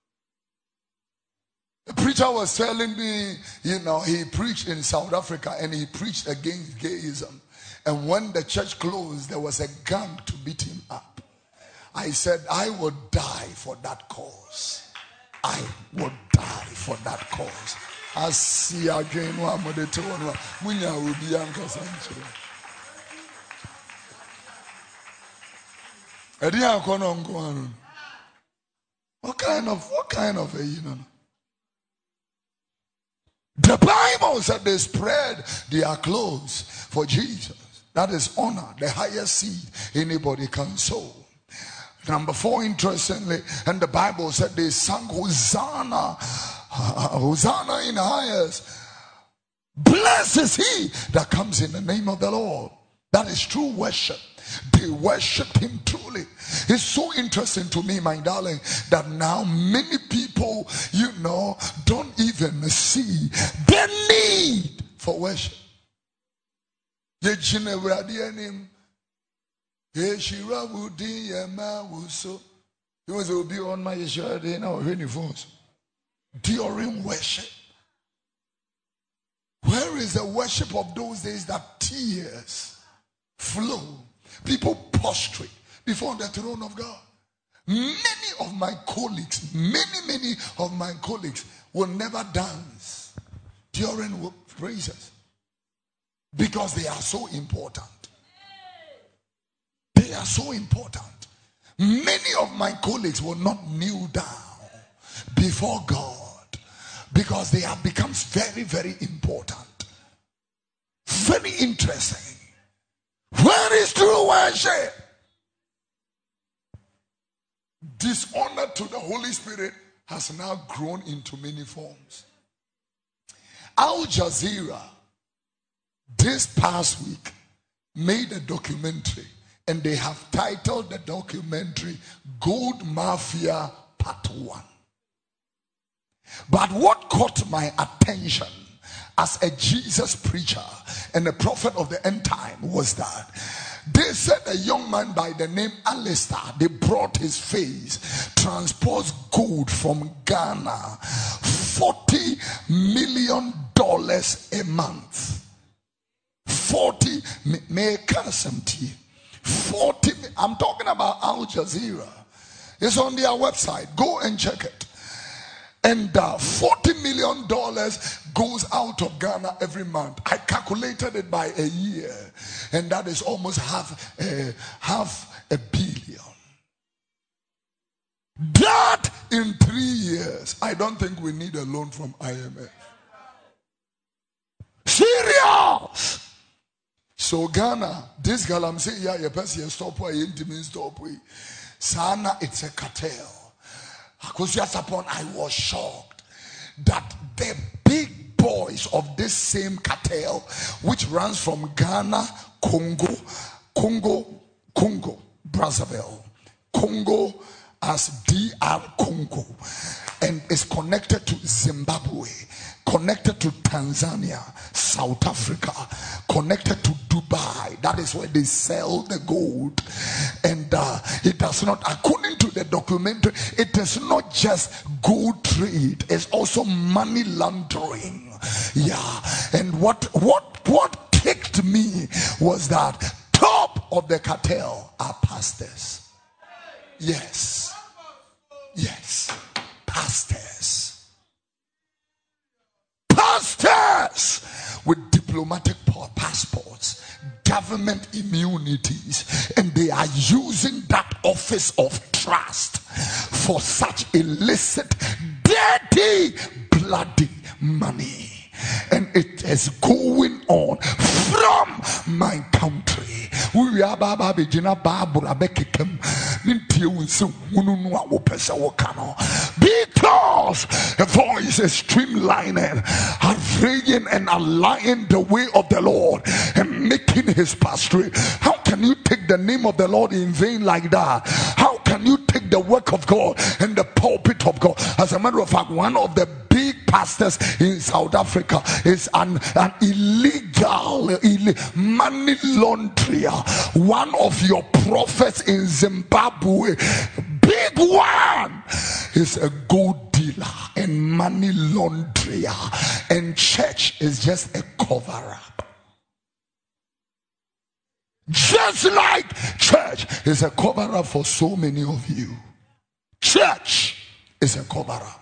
The preacher was telling me, you know, he preached in South Africa and he preached against gayism. And when the church closed, there was a gang to beat him up. I said, I would die for that cause. I would die for that cause. I see again one more day to one more. Munya will be Uncle Sancho. What kind of what kind of a you know? The Bible said they spread their clothes for Jesus. That is honor, the highest seed anybody can sow. Number four, interestingly, and the Bible said they sang Hosanna, Hosanna in the highest. Blessed is he that comes in the name of the Lord. That is true worship. They worshiped him truly. It's so interesting to me, my darling, that now many people, you know, don't even see the need for worship. He was will be on my shoulder now during worship. Where is the worship of those days that tears flow? People prostrate before the throne of God. Many of my colleagues, many, many of my colleagues will never dance during praises because they are so important. They are so important. Many of my colleagues will not kneel down before God because they have become very, very important. Very interesting. Where is true worship? Dishonor to the Holy Spirit has now grown into many forms. Al Jazeera this past week made a documentary, and they have titled the documentary Gold Mafia Part One. But what caught my attention as a Jesus preacher and a prophet of the end time was that they said a young man by the name Alistair, they brought his face, transports gold from Ghana, forty million dollars a month. forty, may forty, I'm talking about Al Jazeera. It's on their website. Go and check it. And uh, forty million dollars goes out of Ghana every month. I calculated it by a year, and that is almost half a, half a billion. That in three years, I don't think we need a loan from I M F. Serious. So Ghana, this girl I'm saying, yeah, your person stop where you intimate stop we. Sana, it's a cartel. Because just upon I was shocked that the big boys of this same cartel, which runs from Ghana, Congo, Congo, Congo, Brazzaville, Congo as D R Congo, and is connected to Zimbabwe, connected to Tanzania, South Africa, connected to Dubai. That is where they sell the gold. And uh, it does not, according to the documentary, it is not just gold trade, it's also money laundering. Yeah. And what what what kicked me was that top of the cartel are pastors. Yes. Yes. Pastors. Pastors with diplomatic passports, government immunities, and they are using that office of trust for such illicit, dirty, bloody money. And it is going on from my country. We are Baba Bejina Babura Bekikem. Because the voice is streamlining, arraying and aligning the way of the Lord and making his path straight. How can you take the name of the Lord in vain like that? How can you take the work of God and the pulpit of God? As a matter of fact, one of the big pastors in South Africa is an, an illegal Ill- money launderer. One of your prophets in Zimbabwe, big one, is a gold dealer and money launderer, and church is just a cover-up. Just like church is a cover-up for so many of you. Church is a cover-up.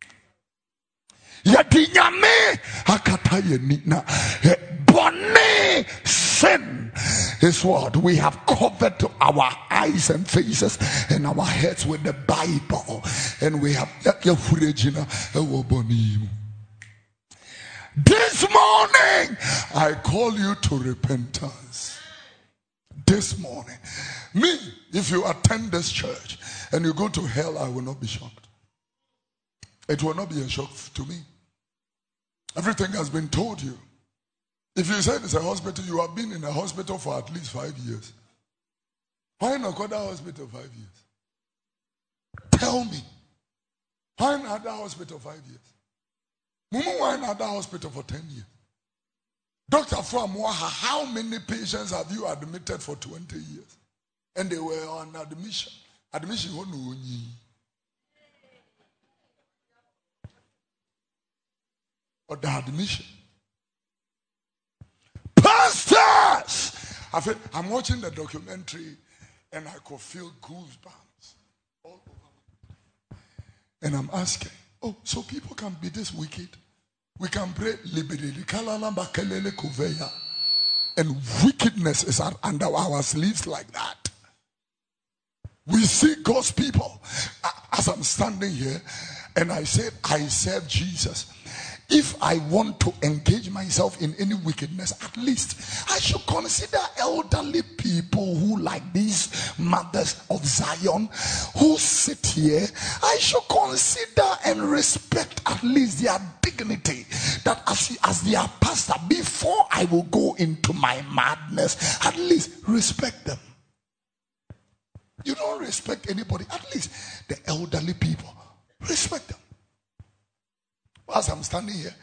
Yadinyame akataye nina bone sin is what we have covered our eyes and faces and our heads with the Bible, and we have this morning I call you to repentance. This morning, me, if you attend this church and you go to hell, I will not be shocked. It will not be a shock to me. Everything has been told you. If you said it's a hospital, you have been in a hospital for at least five years. Why not go to hospital five years? Tell me. Why not that hospital five years? Mumu, why not that hospital for ten years? Doctor Framwaha, how many patients have you admitted for twenty years? And they were on admission. Admission, or the admission. Pastors! I feel, I'm watching the documentary and I could feel goosebumps all over. And I'm asking, oh, so people can be this wicked? We can pray, and wickedness is under our sleeves like that. We see God's people. As I'm standing here and I said, I serve Jesus. If I want to engage myself in any wickedness, at least I should consider elderly people who, like these mothers of Zion, who sit here. I should consider and respect at least their dignity. That as, as their pastor, before I will go into my madness, at least respect them. You don't respect anybody, at least the elderly people, respect them. As I'm standing here,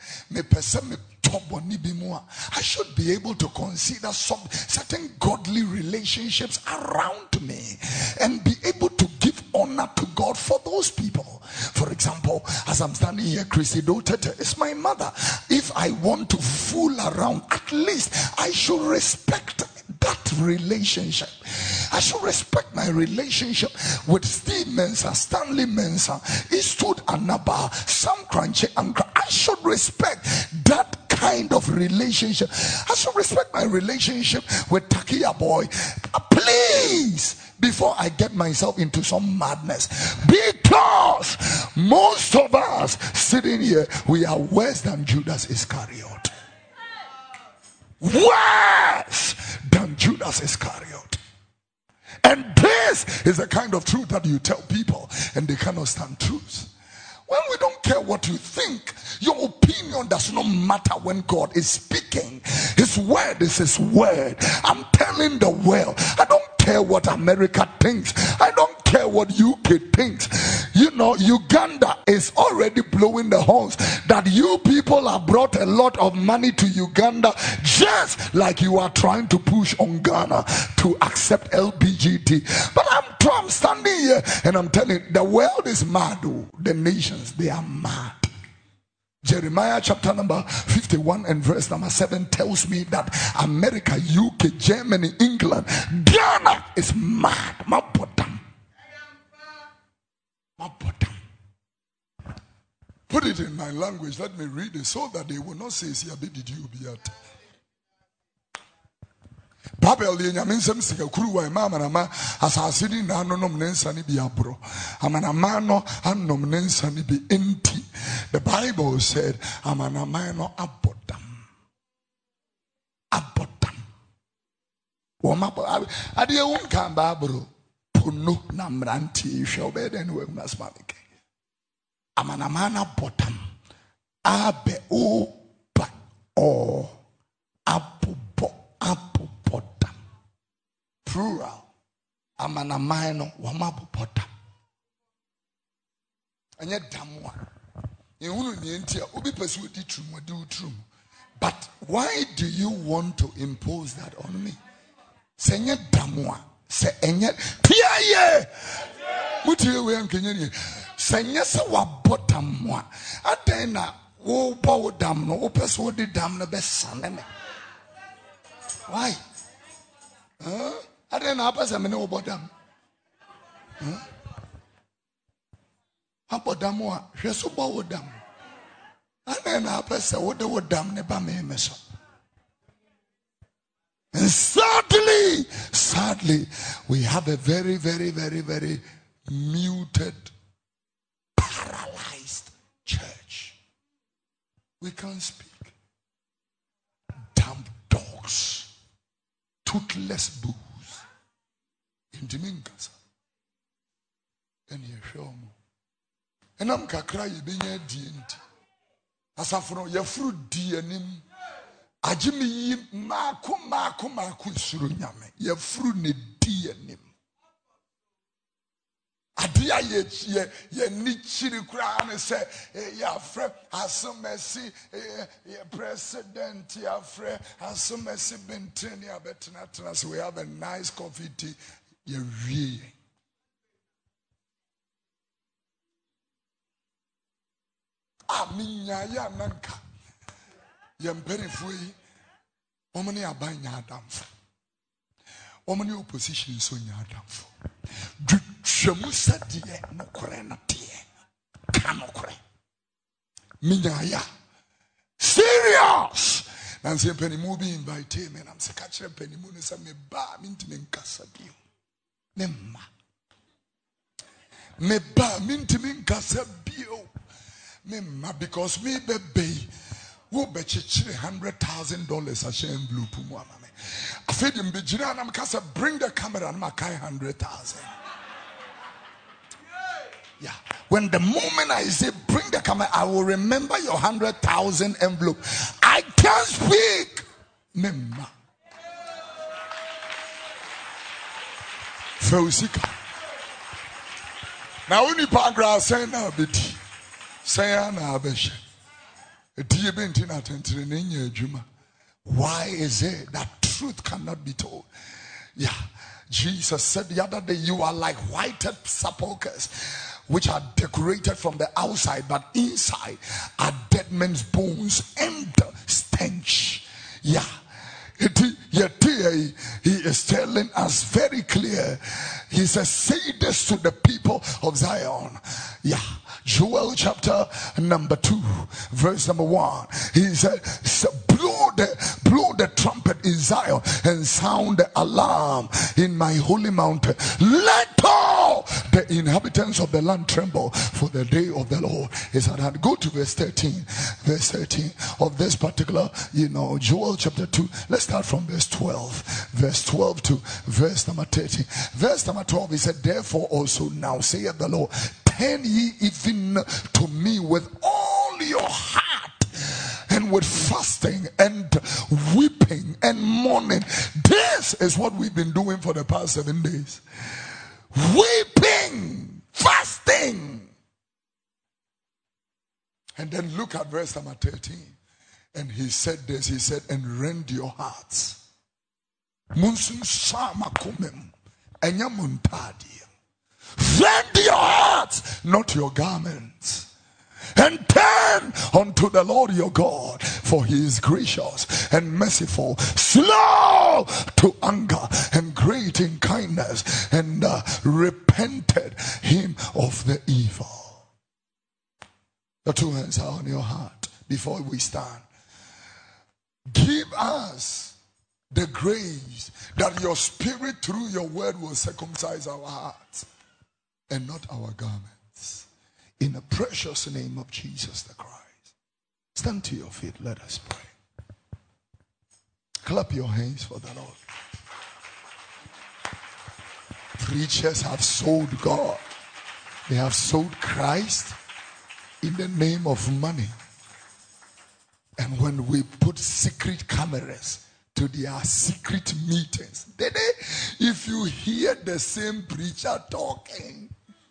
I should be able to consider some certain godly relationships around me and be able to give honor to God for those people. For example, as I'm standing here, Chrissy Dotete is my mother. If I want to fool around, at least I should respect that relationship. I should respect my relationship with Steve Mensah, Stanley Mensah, Eastwood Anaba, Sam Crunchy, and I should respect that kind of relationship. I should respect my relationship with Takia Boy. Please, before I get myself into some madness, because most of us sitting here, we are worse than Judas Iscariot. Worse than Judas Iscariot. And this is the kind of truth that you tell people and they cannot stand truth. When we don't care what you think, your opinion does not matter when God is speaking. His word is his word. I'm telling the world, I don't care what America thinks. I don't care what U K thinks. You know, Uganda is already blowing the horns that you people have brought a lot of money to Uganda, just like you are trying to push on Ghana to accept L G B T. But I'm, I'm standing here and I'm telling you, the world is mad. Oh, the nations, they are mad. Jeremiah chapter number fifty-one and verse number seven tells me that America, U K, Germany, England, Ghana is mad. My bottom. My bottom. Put it in my language. Let me read it so that they will not say, "See, did you be at?" Babel yenyamensem sika kuruwa mama na ma asasidi na anonom nensa ni bi abro amanama no anom nensa ni bi enti. The Bible said amanama no abodam abodam woma ade ewon kan ba abro pono na mranti hwe obede ne waguna smanike amanama na bodam abe o ba o abubo abu plural amanamano wamabupotam anya damwa ehunu ni entia obi pese odi trum odi utrum. But why do you want to impose that on me? Senye damwa se enye piaye mutie we ankenye ni senye se wabotamwa adena wo bo dam no wo pese odi dam no be saneme. Why? Huh? I don't know how to know about them. How about them? She's about them. I don't know how to say what they would damn never me. And sadly, sadly, we have a very, very, very, very muted, paralyzed church. We can't speak. Damn dogs, toothless bulls. In Domingas. And you show me. And I'm kakra ye benye dient. Asafro ye fruit dienim. Ajimi yi maku maku maku isuru nyame. Ye fruit ne dienim. Adia ye ye ye ni chiri kura ane se ye afre asumesi ye president ye afre asumesi benteni abetina tina. So we have a nice coffee tea. Ye wie. Aminya ya nanka. Ye mperifu yi. Omani abanya adamfo. Omani opposition so nya adamfo. Dwitwemu sadie no kore na tie. Kanokore. Minya ya. Serious. Nansi penimu bi invite me na mse kachire penimu ne sa me ba mintime nkasa bio. Memma. Me ba mintime nkasa bio. Memma because me bebe wo be chichire hundred thousand dollars a share blue pumu amame. Afedi mbejira na mkasa bring the camera and makai hundred thousand. Yeah. When the moment I say bring the camera, I will remember your hundred thousand envelope. I can't speak. Memma. Feusika. Now only paragraph saying now beti. Say na abeshe. Etiye benti na tentire nenye adwuma. Why is it that truth cannot be told? Yeah. Jesus said the other day, you are like whited sepulchres, which are decorated from the outside, but inside are dead men's bones and stench. Yeah. It, Yet here he, he is telling us very clear. He says, say this to the people of Zion. Yeah. Joel chapter number two, verse number one. He said, blow the, blow the trumpet in Zion and sound the alarm in my holy mountain. Let all the inhabitants of the land tremble, for the day of the Lord is at hand. Go to verse thirteen. Verse thirteen of this particular, you know, Joel chapter two. Let's start from verse twelve. Verse twelve to verse number thirteen. Verse number twelve, he said, therefore also now saith the Lord, turn ye even to me with all your heart, and with fasting and weeping and mourning. This is what we've been doing for the past seven days. Weeping, fasting. And then look at verse number thirteen. And he said this, he said, and rend your hearts. Munsun sama kumem, enya muntadi. Rend your hearts, not your garments. And turn unto the Lord your God, for he is gracious and merciful, slow to anger and great in kindness, and uh, repented him of the evil. The two hands are on your heart before we stand. Give us the grace that your spirit through your word will circumcise our hearts and not our garments. In the precious name of Jesus the Christ. Stand to your feet. Let us pray. Clap your hands for the Lord. Preachers have sold God. They have sold Christ in the name of money. And when we put secret cameras to their secret meetings, they, they, if you hear the same preacher talking,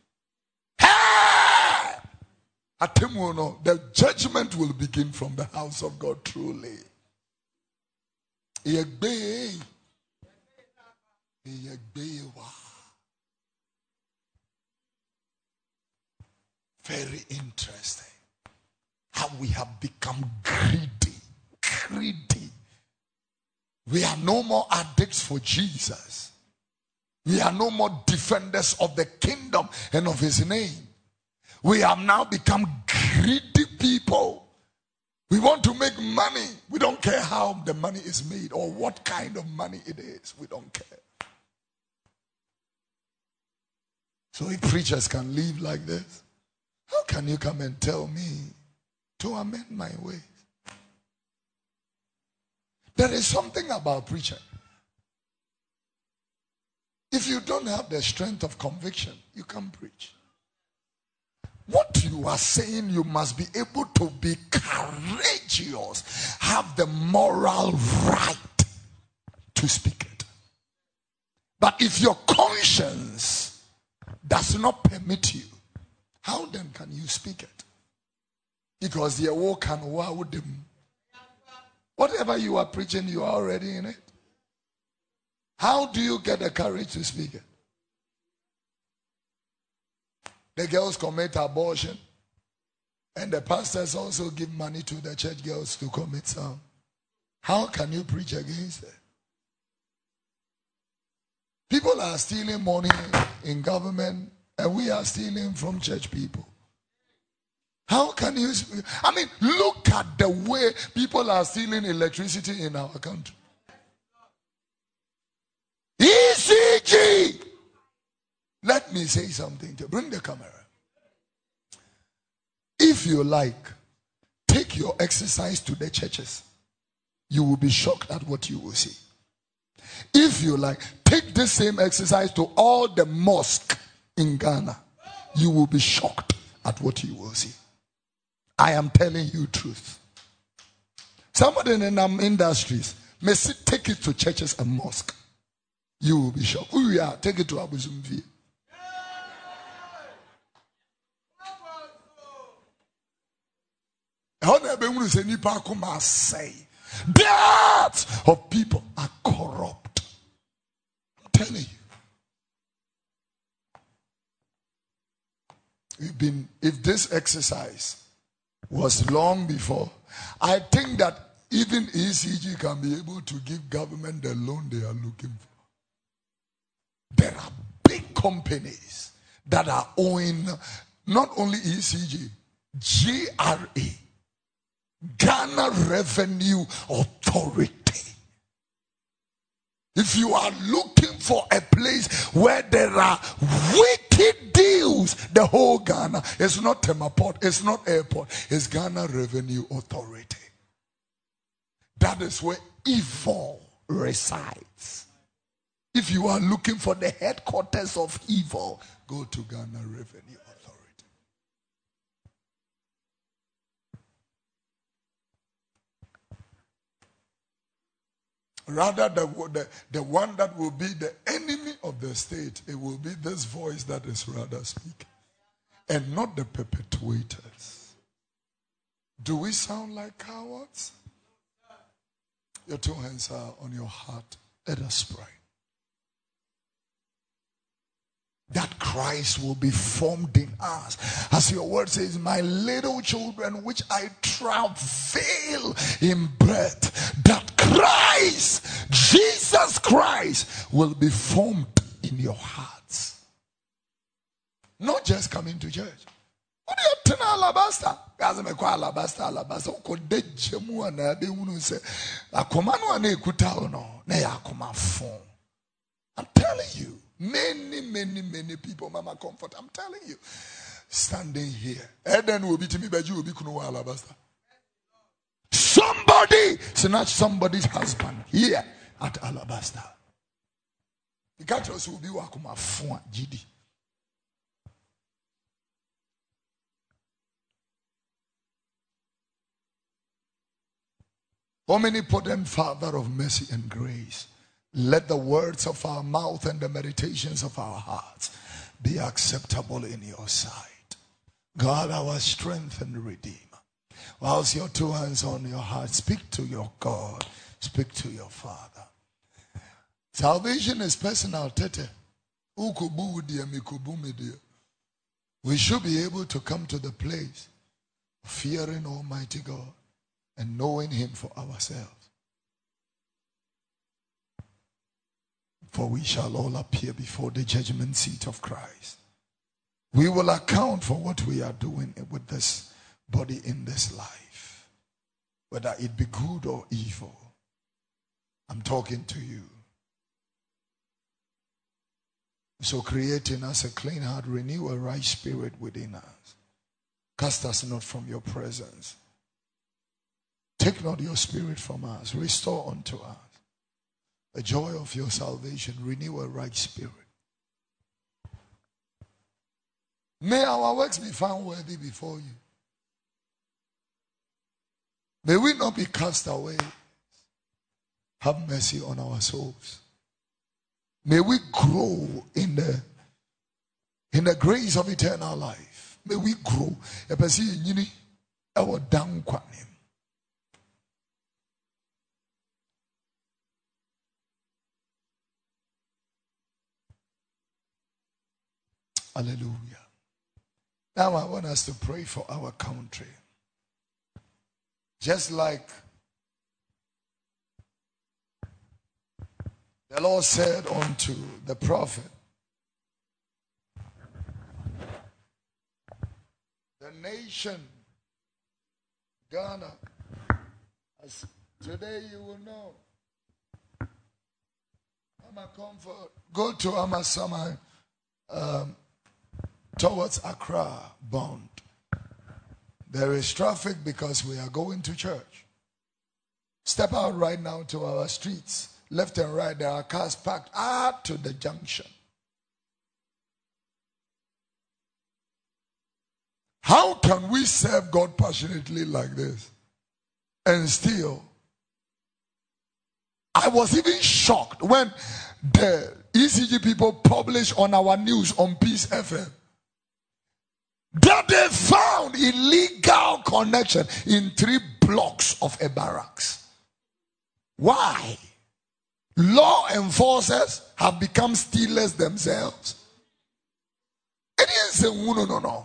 hey! The judgment will begin from the house of God truly. Very interesting how we have become greedy, greedy. We are no more addicts for Jesus. We are no more defenders of the kingdom and of his name. We have now become greedy people. We want to make money. We don't care how the money is made or what kind of money it is. We don't care. So if preachers can live like this, how can you come and tell me to amend my ways? There is something about preaching. If you don't have the strength of conviction, you can't preach. What you are saying, you must be able to be courageous, have the moral right to speak it. But if your conscience does not permit you, how then can you speak it? Because the walk and wow them. Whatever you are preaching, you are already in it. How do you get the courage to speak it? The girls commit abortion, and the pastors also give money to the church girls to commit some. How can you preach against it? People are stealing money in government, and we are stealing from church people. How can you speak? I mean, look at the way people are stealing electricity in our country. E C G. Let me say something to bring the camera. If you like, take your exercise to the churches. You will be shocked at what you will see. If you like, take the same exercise to all the mosques in Ghana. You will be shocked at what you will see. I am telling you truth. Somebody in our industries may take it to churches and mosques. You will be shocked. We are take it to Abu Zumbi. The hearts of people are corrupt. I'm telling you. We've been, if this exercise was long before, I think that even E C G can be able to give government the loan they are looking for. There are big companies that are owing not only E C G, G R A, Ghana Revenue Authority. If you are looking for a place where there are wicked deals, the whole Ghana, it's not Temaport, it's not airport, it's Ghana Revenue Authority. That is where evil resides. If you are looking for the headquarters of evil, go to Ghana Revenue Authority. Rather, the, the, the one that will be the enemy of the state, it will be this voice that is rather speaking, and not the perpetuators. Do we sound like cowards? Your two hands are on your heart. Let us pray. That Christ will be formed in us. As your word says, my little children, which I travail in birth, that Christ, Jesus Christ, will be formed in your hearts. Not just coming to church. What do you tell alabaster? I'm telling you, many, many, many people, Mama Comfort, I'm telling you, standing here. Eden will be to me, but you will be kuno alabaster. Somebody snatch somebody's husband here at Alabaster. The catchers will be wakuma fun G D. Omnipotent Father of mercy and grace, let the words of our mouth and the meditations of our hearts be acceptable in your sight. God, our strength and Redeemer. Whilst your two hands on your heart, speak to your God, speak to your Father. Salvation is personal. We should be able to come to the place of fearing Almighty God and knowing Him for ourselves. For we shall all appear before the judgment seat of Christ. We will account for what we are doing with this body in this life, whether it be good or evil. I'm talking to you. So create in us a clean heart, renew a right spirit within us. Cast us not from your presence. Take not your spirit from us. Restore unto us the joy of your salvation. Renew a right spirit. May our works be found worthy before you. May we not be cast away. Have mercy on our souls. May we grow in the in the grace of eternal life. May we grow. Hallelujah. Now I want us to pray for our country. Just like the Lord said unto the prophet, the nation, Ghana, as today you will know, Ama Comfort, go to Amasama, um, towards Accra, bound. There is traffic because we are going to church. Step out right now to our streets. Left and right, there are cars parked out to the junction. How can we serve God passionately like this? And still, I was even shocked when the E C G people published on our news on Peace F M that they found illegal connection in three blocks of a barracks. Why? Law enforcers have become stealers themselves. It is a no no no.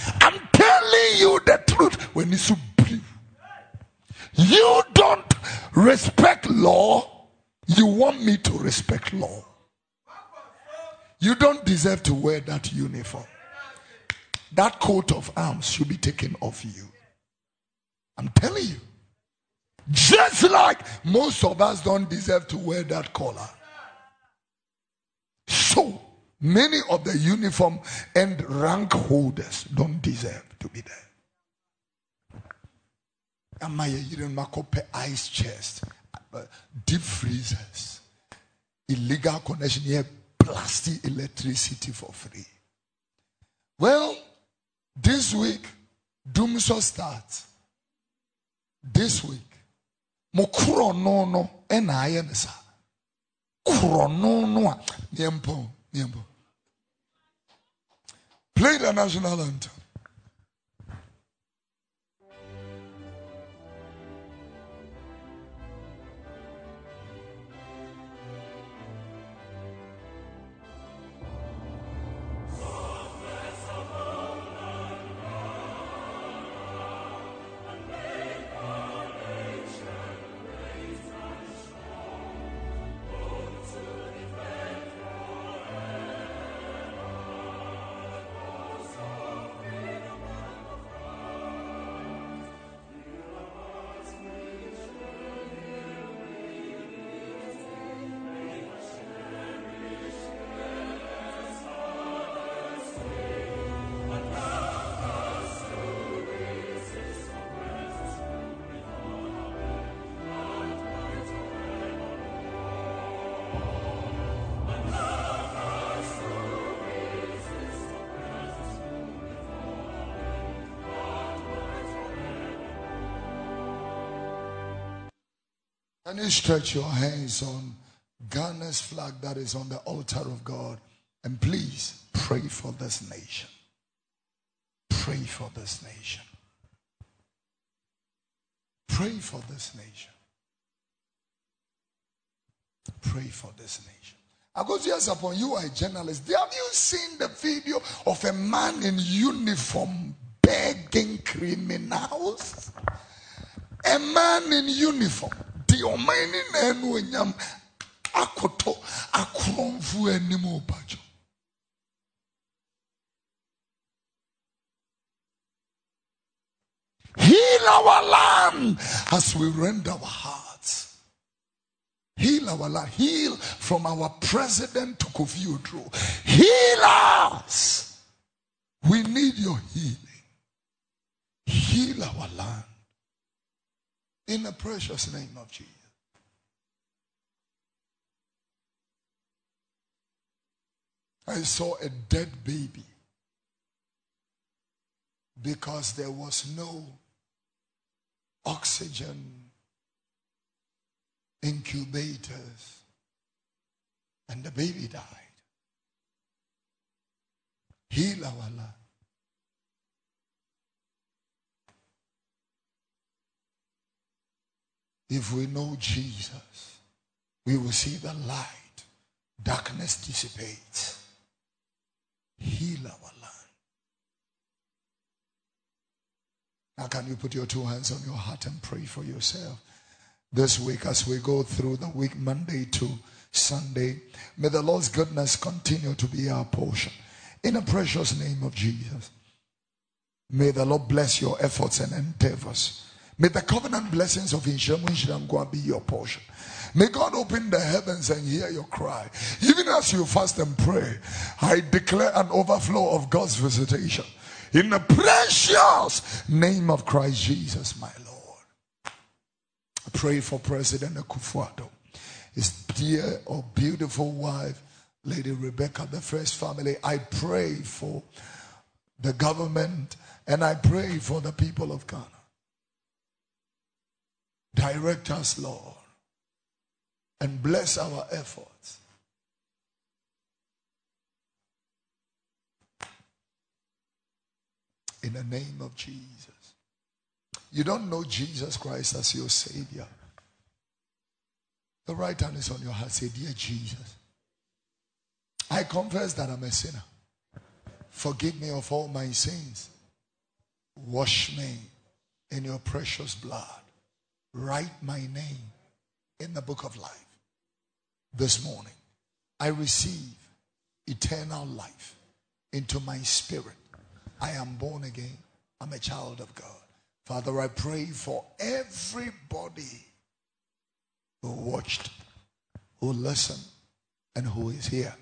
I'm telling you the truth. When you believe, you don't respect law, you want me to respect law. You don't deserve to wear that uniform. That coat of arms should be taken off you. I'm telling you. Just like most of us don't deserve to wear that collar. So many of the uniform and rank holders don't deserve to be there. Amaya Yiren Makope ice chest, deep freezers, illegal connection here, plastic electricity for free. Well, this week, Doomsday starts. This week, Mokuro no no enayensa. Krono no niempo niempo. Play the national anthem. Can you stretch your hands on Ghana's flag that is on the altar of God? And please pray for this nation. Pray for this nation. Pray for this nation. Pray for this nation. I go to yes upon you are a journalist. Have you seen the video of a man in uniform begging criminals? A man in uniform. The Omani Nenuanyam Akoto Akronfu Animo Bajo. Heal our land as we rend our hearts. Heal our land. Heal from our president to Kofi Odro. Heal us. We need your healing. Heal our land. In the precious name of Jesus. I saw a dead baby because there was no oxygen incubators and the baby died. Heal our land. If we know Jesus, we will see the light. Darkness dissipates. Heal our land. Now can you put your two hands on your heart and pray for yourself? This week as we go through the week, Monday to Sunday, may the Lord's goodness continue to be our portion. In the precious name of Jesus. May the Lord bless your efforts and endeavors. May the covenant blessings of Inshamu be your portion. May God open the heavens and hear your cry. Even as you fast and pray, I declare an overflow of God's visitation. In the precious name of Christ Jesus, my Lord. I pray for President Akufo-Addo, his dear or beautiful wife, Lady Rebecca, the first family. I pray for the government and I pray for the people of Ghana. Direct us, Lord, and bless our efforts. In the name of Jesus. You don't know Jesus Christ as your Savior. The right hand is on your heart. Say, dear Jesus, I confess that I'm a sinner. Forgive me of all my sins. Wash me in your precious blood. Write my name in the book of life. This morning, I receive eternal life into my spirit. I am born again. I'm a child of God. Father, I pray for everybody who watched, who listened, and who is here.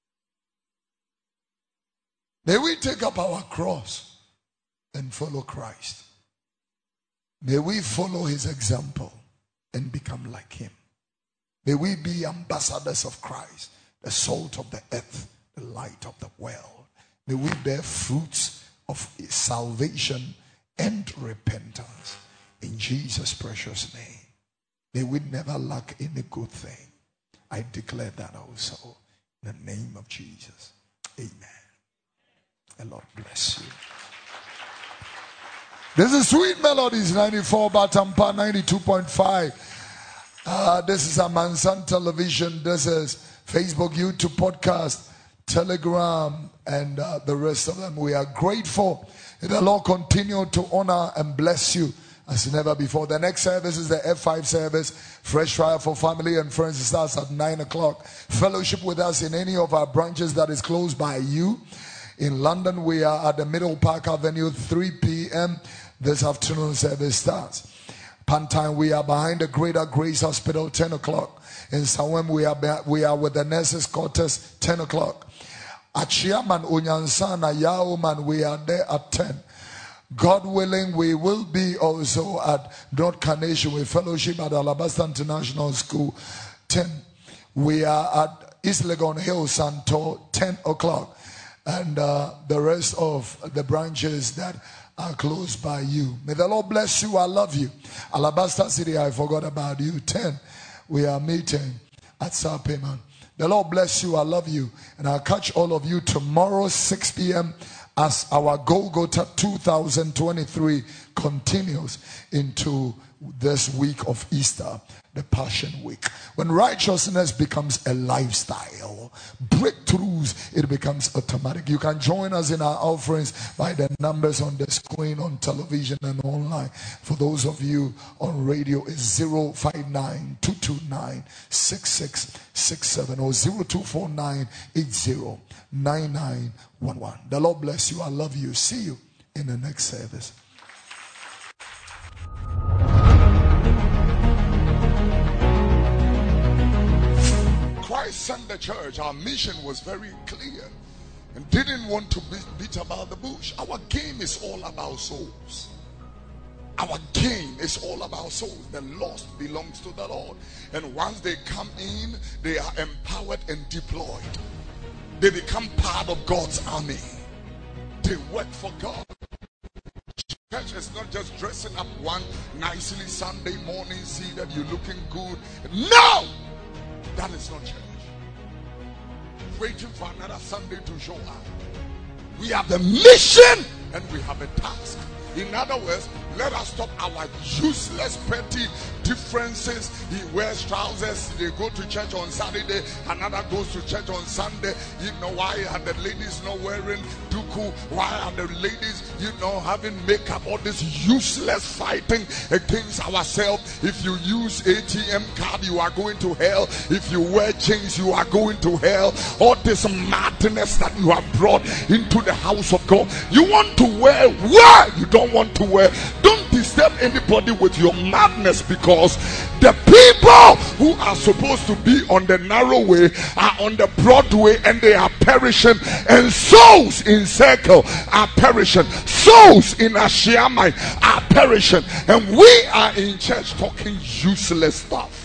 May we take up our cross and follow Christ. May we follow his example and become like him. May we be ambassadors of Christ, the salt of the earth, the light of the world. May we bear fruits of salvation and repentance in Jesus' precious name. May we never lack any good thing. I declare that also in the name of Jesus. Amen. The Lord bless you. This is Sweet Melodies ninety-four Batampa ninety-two point five. Uh, this is Amansan Television. This is Facebook, YouTube, podcast, Telegram, and uh, the rest of them. We are grateful. May the Lord continue to honor and bless you as never before. The next service is the F five service. Fresh Fire for Family and Friends. It starts at nine o'clock. Fellowship with us in any of our branches that is close by you. In London, we are at the Middle Park Avenue, three p.m. This afternoon service starts. Pantine, we are behind the Greater Grace Hospital, ten o'clock. In Sawem, we are be- we are with the nurses' quarters, ten o'clock. At Chiaman, Unyansana, Yaoman, we are there at ten. God willing, we will be also at North Carnation with fellowship at Alabasta International School, ten. We are at East Legon Hill, Santo, ten o'clock. And uh, the rest of the branches that are close by you. May the Lord bless you. I love you. Alabasta City, I forgot about you. ten. We are meeting at South Payment. The Lord bless you. I love you. And I'll catch all of you tomorrow, six p.m. as our Golgotha two thousand twenty-three continues into this week of Easter, the Passion Week. When righteousness becomes a lifestyle, breakthroughs, it becomes automatic. You can join us in our offerings by the numbers on the screen, on television and online. For those of you on radio, it's zero five nine, two two nine, six six six seven or zero two four nine, eight zero nine nine one one. The Lord bless you. I love you. See you in the next service. Christ sent the church. Our mission was very clear and didn't want to be beat about the bush. Our game is all about souls. Our game is all about souls. The lost belongs to the Lord. And once they come in, they are empowered and deployed. They become part of God's army. They work for God. Church is not just dressing up one nicely Sunday morning, see that you're looking good. No! That is not church. Waiting for another Sunday to show up. We have the mission and we have a task. In other words, let us stop our useless petty differences. He wears trousers, they go to church on Saturday, another goes to church on Sunday. You know, why are the ladies not wearing duku? Why are the ladies, you know, having makeup? All this useless fighting against ourselves. If you use A T M card, you are going to hell. If you wear chains, you are going to hell. All this madness that you have brought into the house of God. You want to wear, wear. You don't want to wear. Don't disturb anybody with your madness, because the people who are supposed to be on the narrow way are on the broad way and they are perishing, and souls in circle are perishing, souls in Ashiamai are perishing, and we are in church talking useless stuff.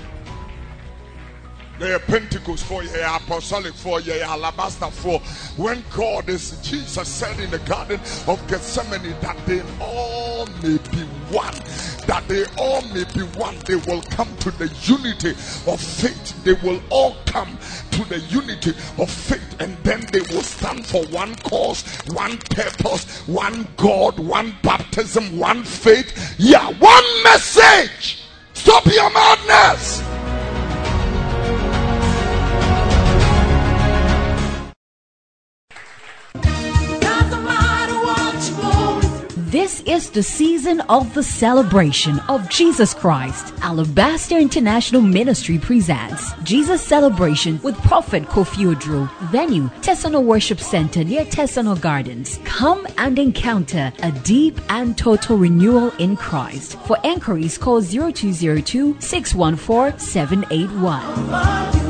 They are Pentecost for, they are apostolic for, they are alabaster for. When God is, Jesus said in the Garden of Gethsemane that they all may be one. That they all may be one. They will come to the unity of faith. They will all come to the unity of faith. And then they will stand for one cause, one purpose, one God, one baptism, one faith. Yeah, one message. Stop your madness. This is the season of the celebration of Jesus Christ. Alabaster International Ministry presents Jesus Celebration with Prophet Kofi Odro. Venue, Tesano Worship Center near Tesano Gardens. Come and encounter a deep and total renewal in Christ. For enquiries, call zero two zero two, six one four, seven eight one.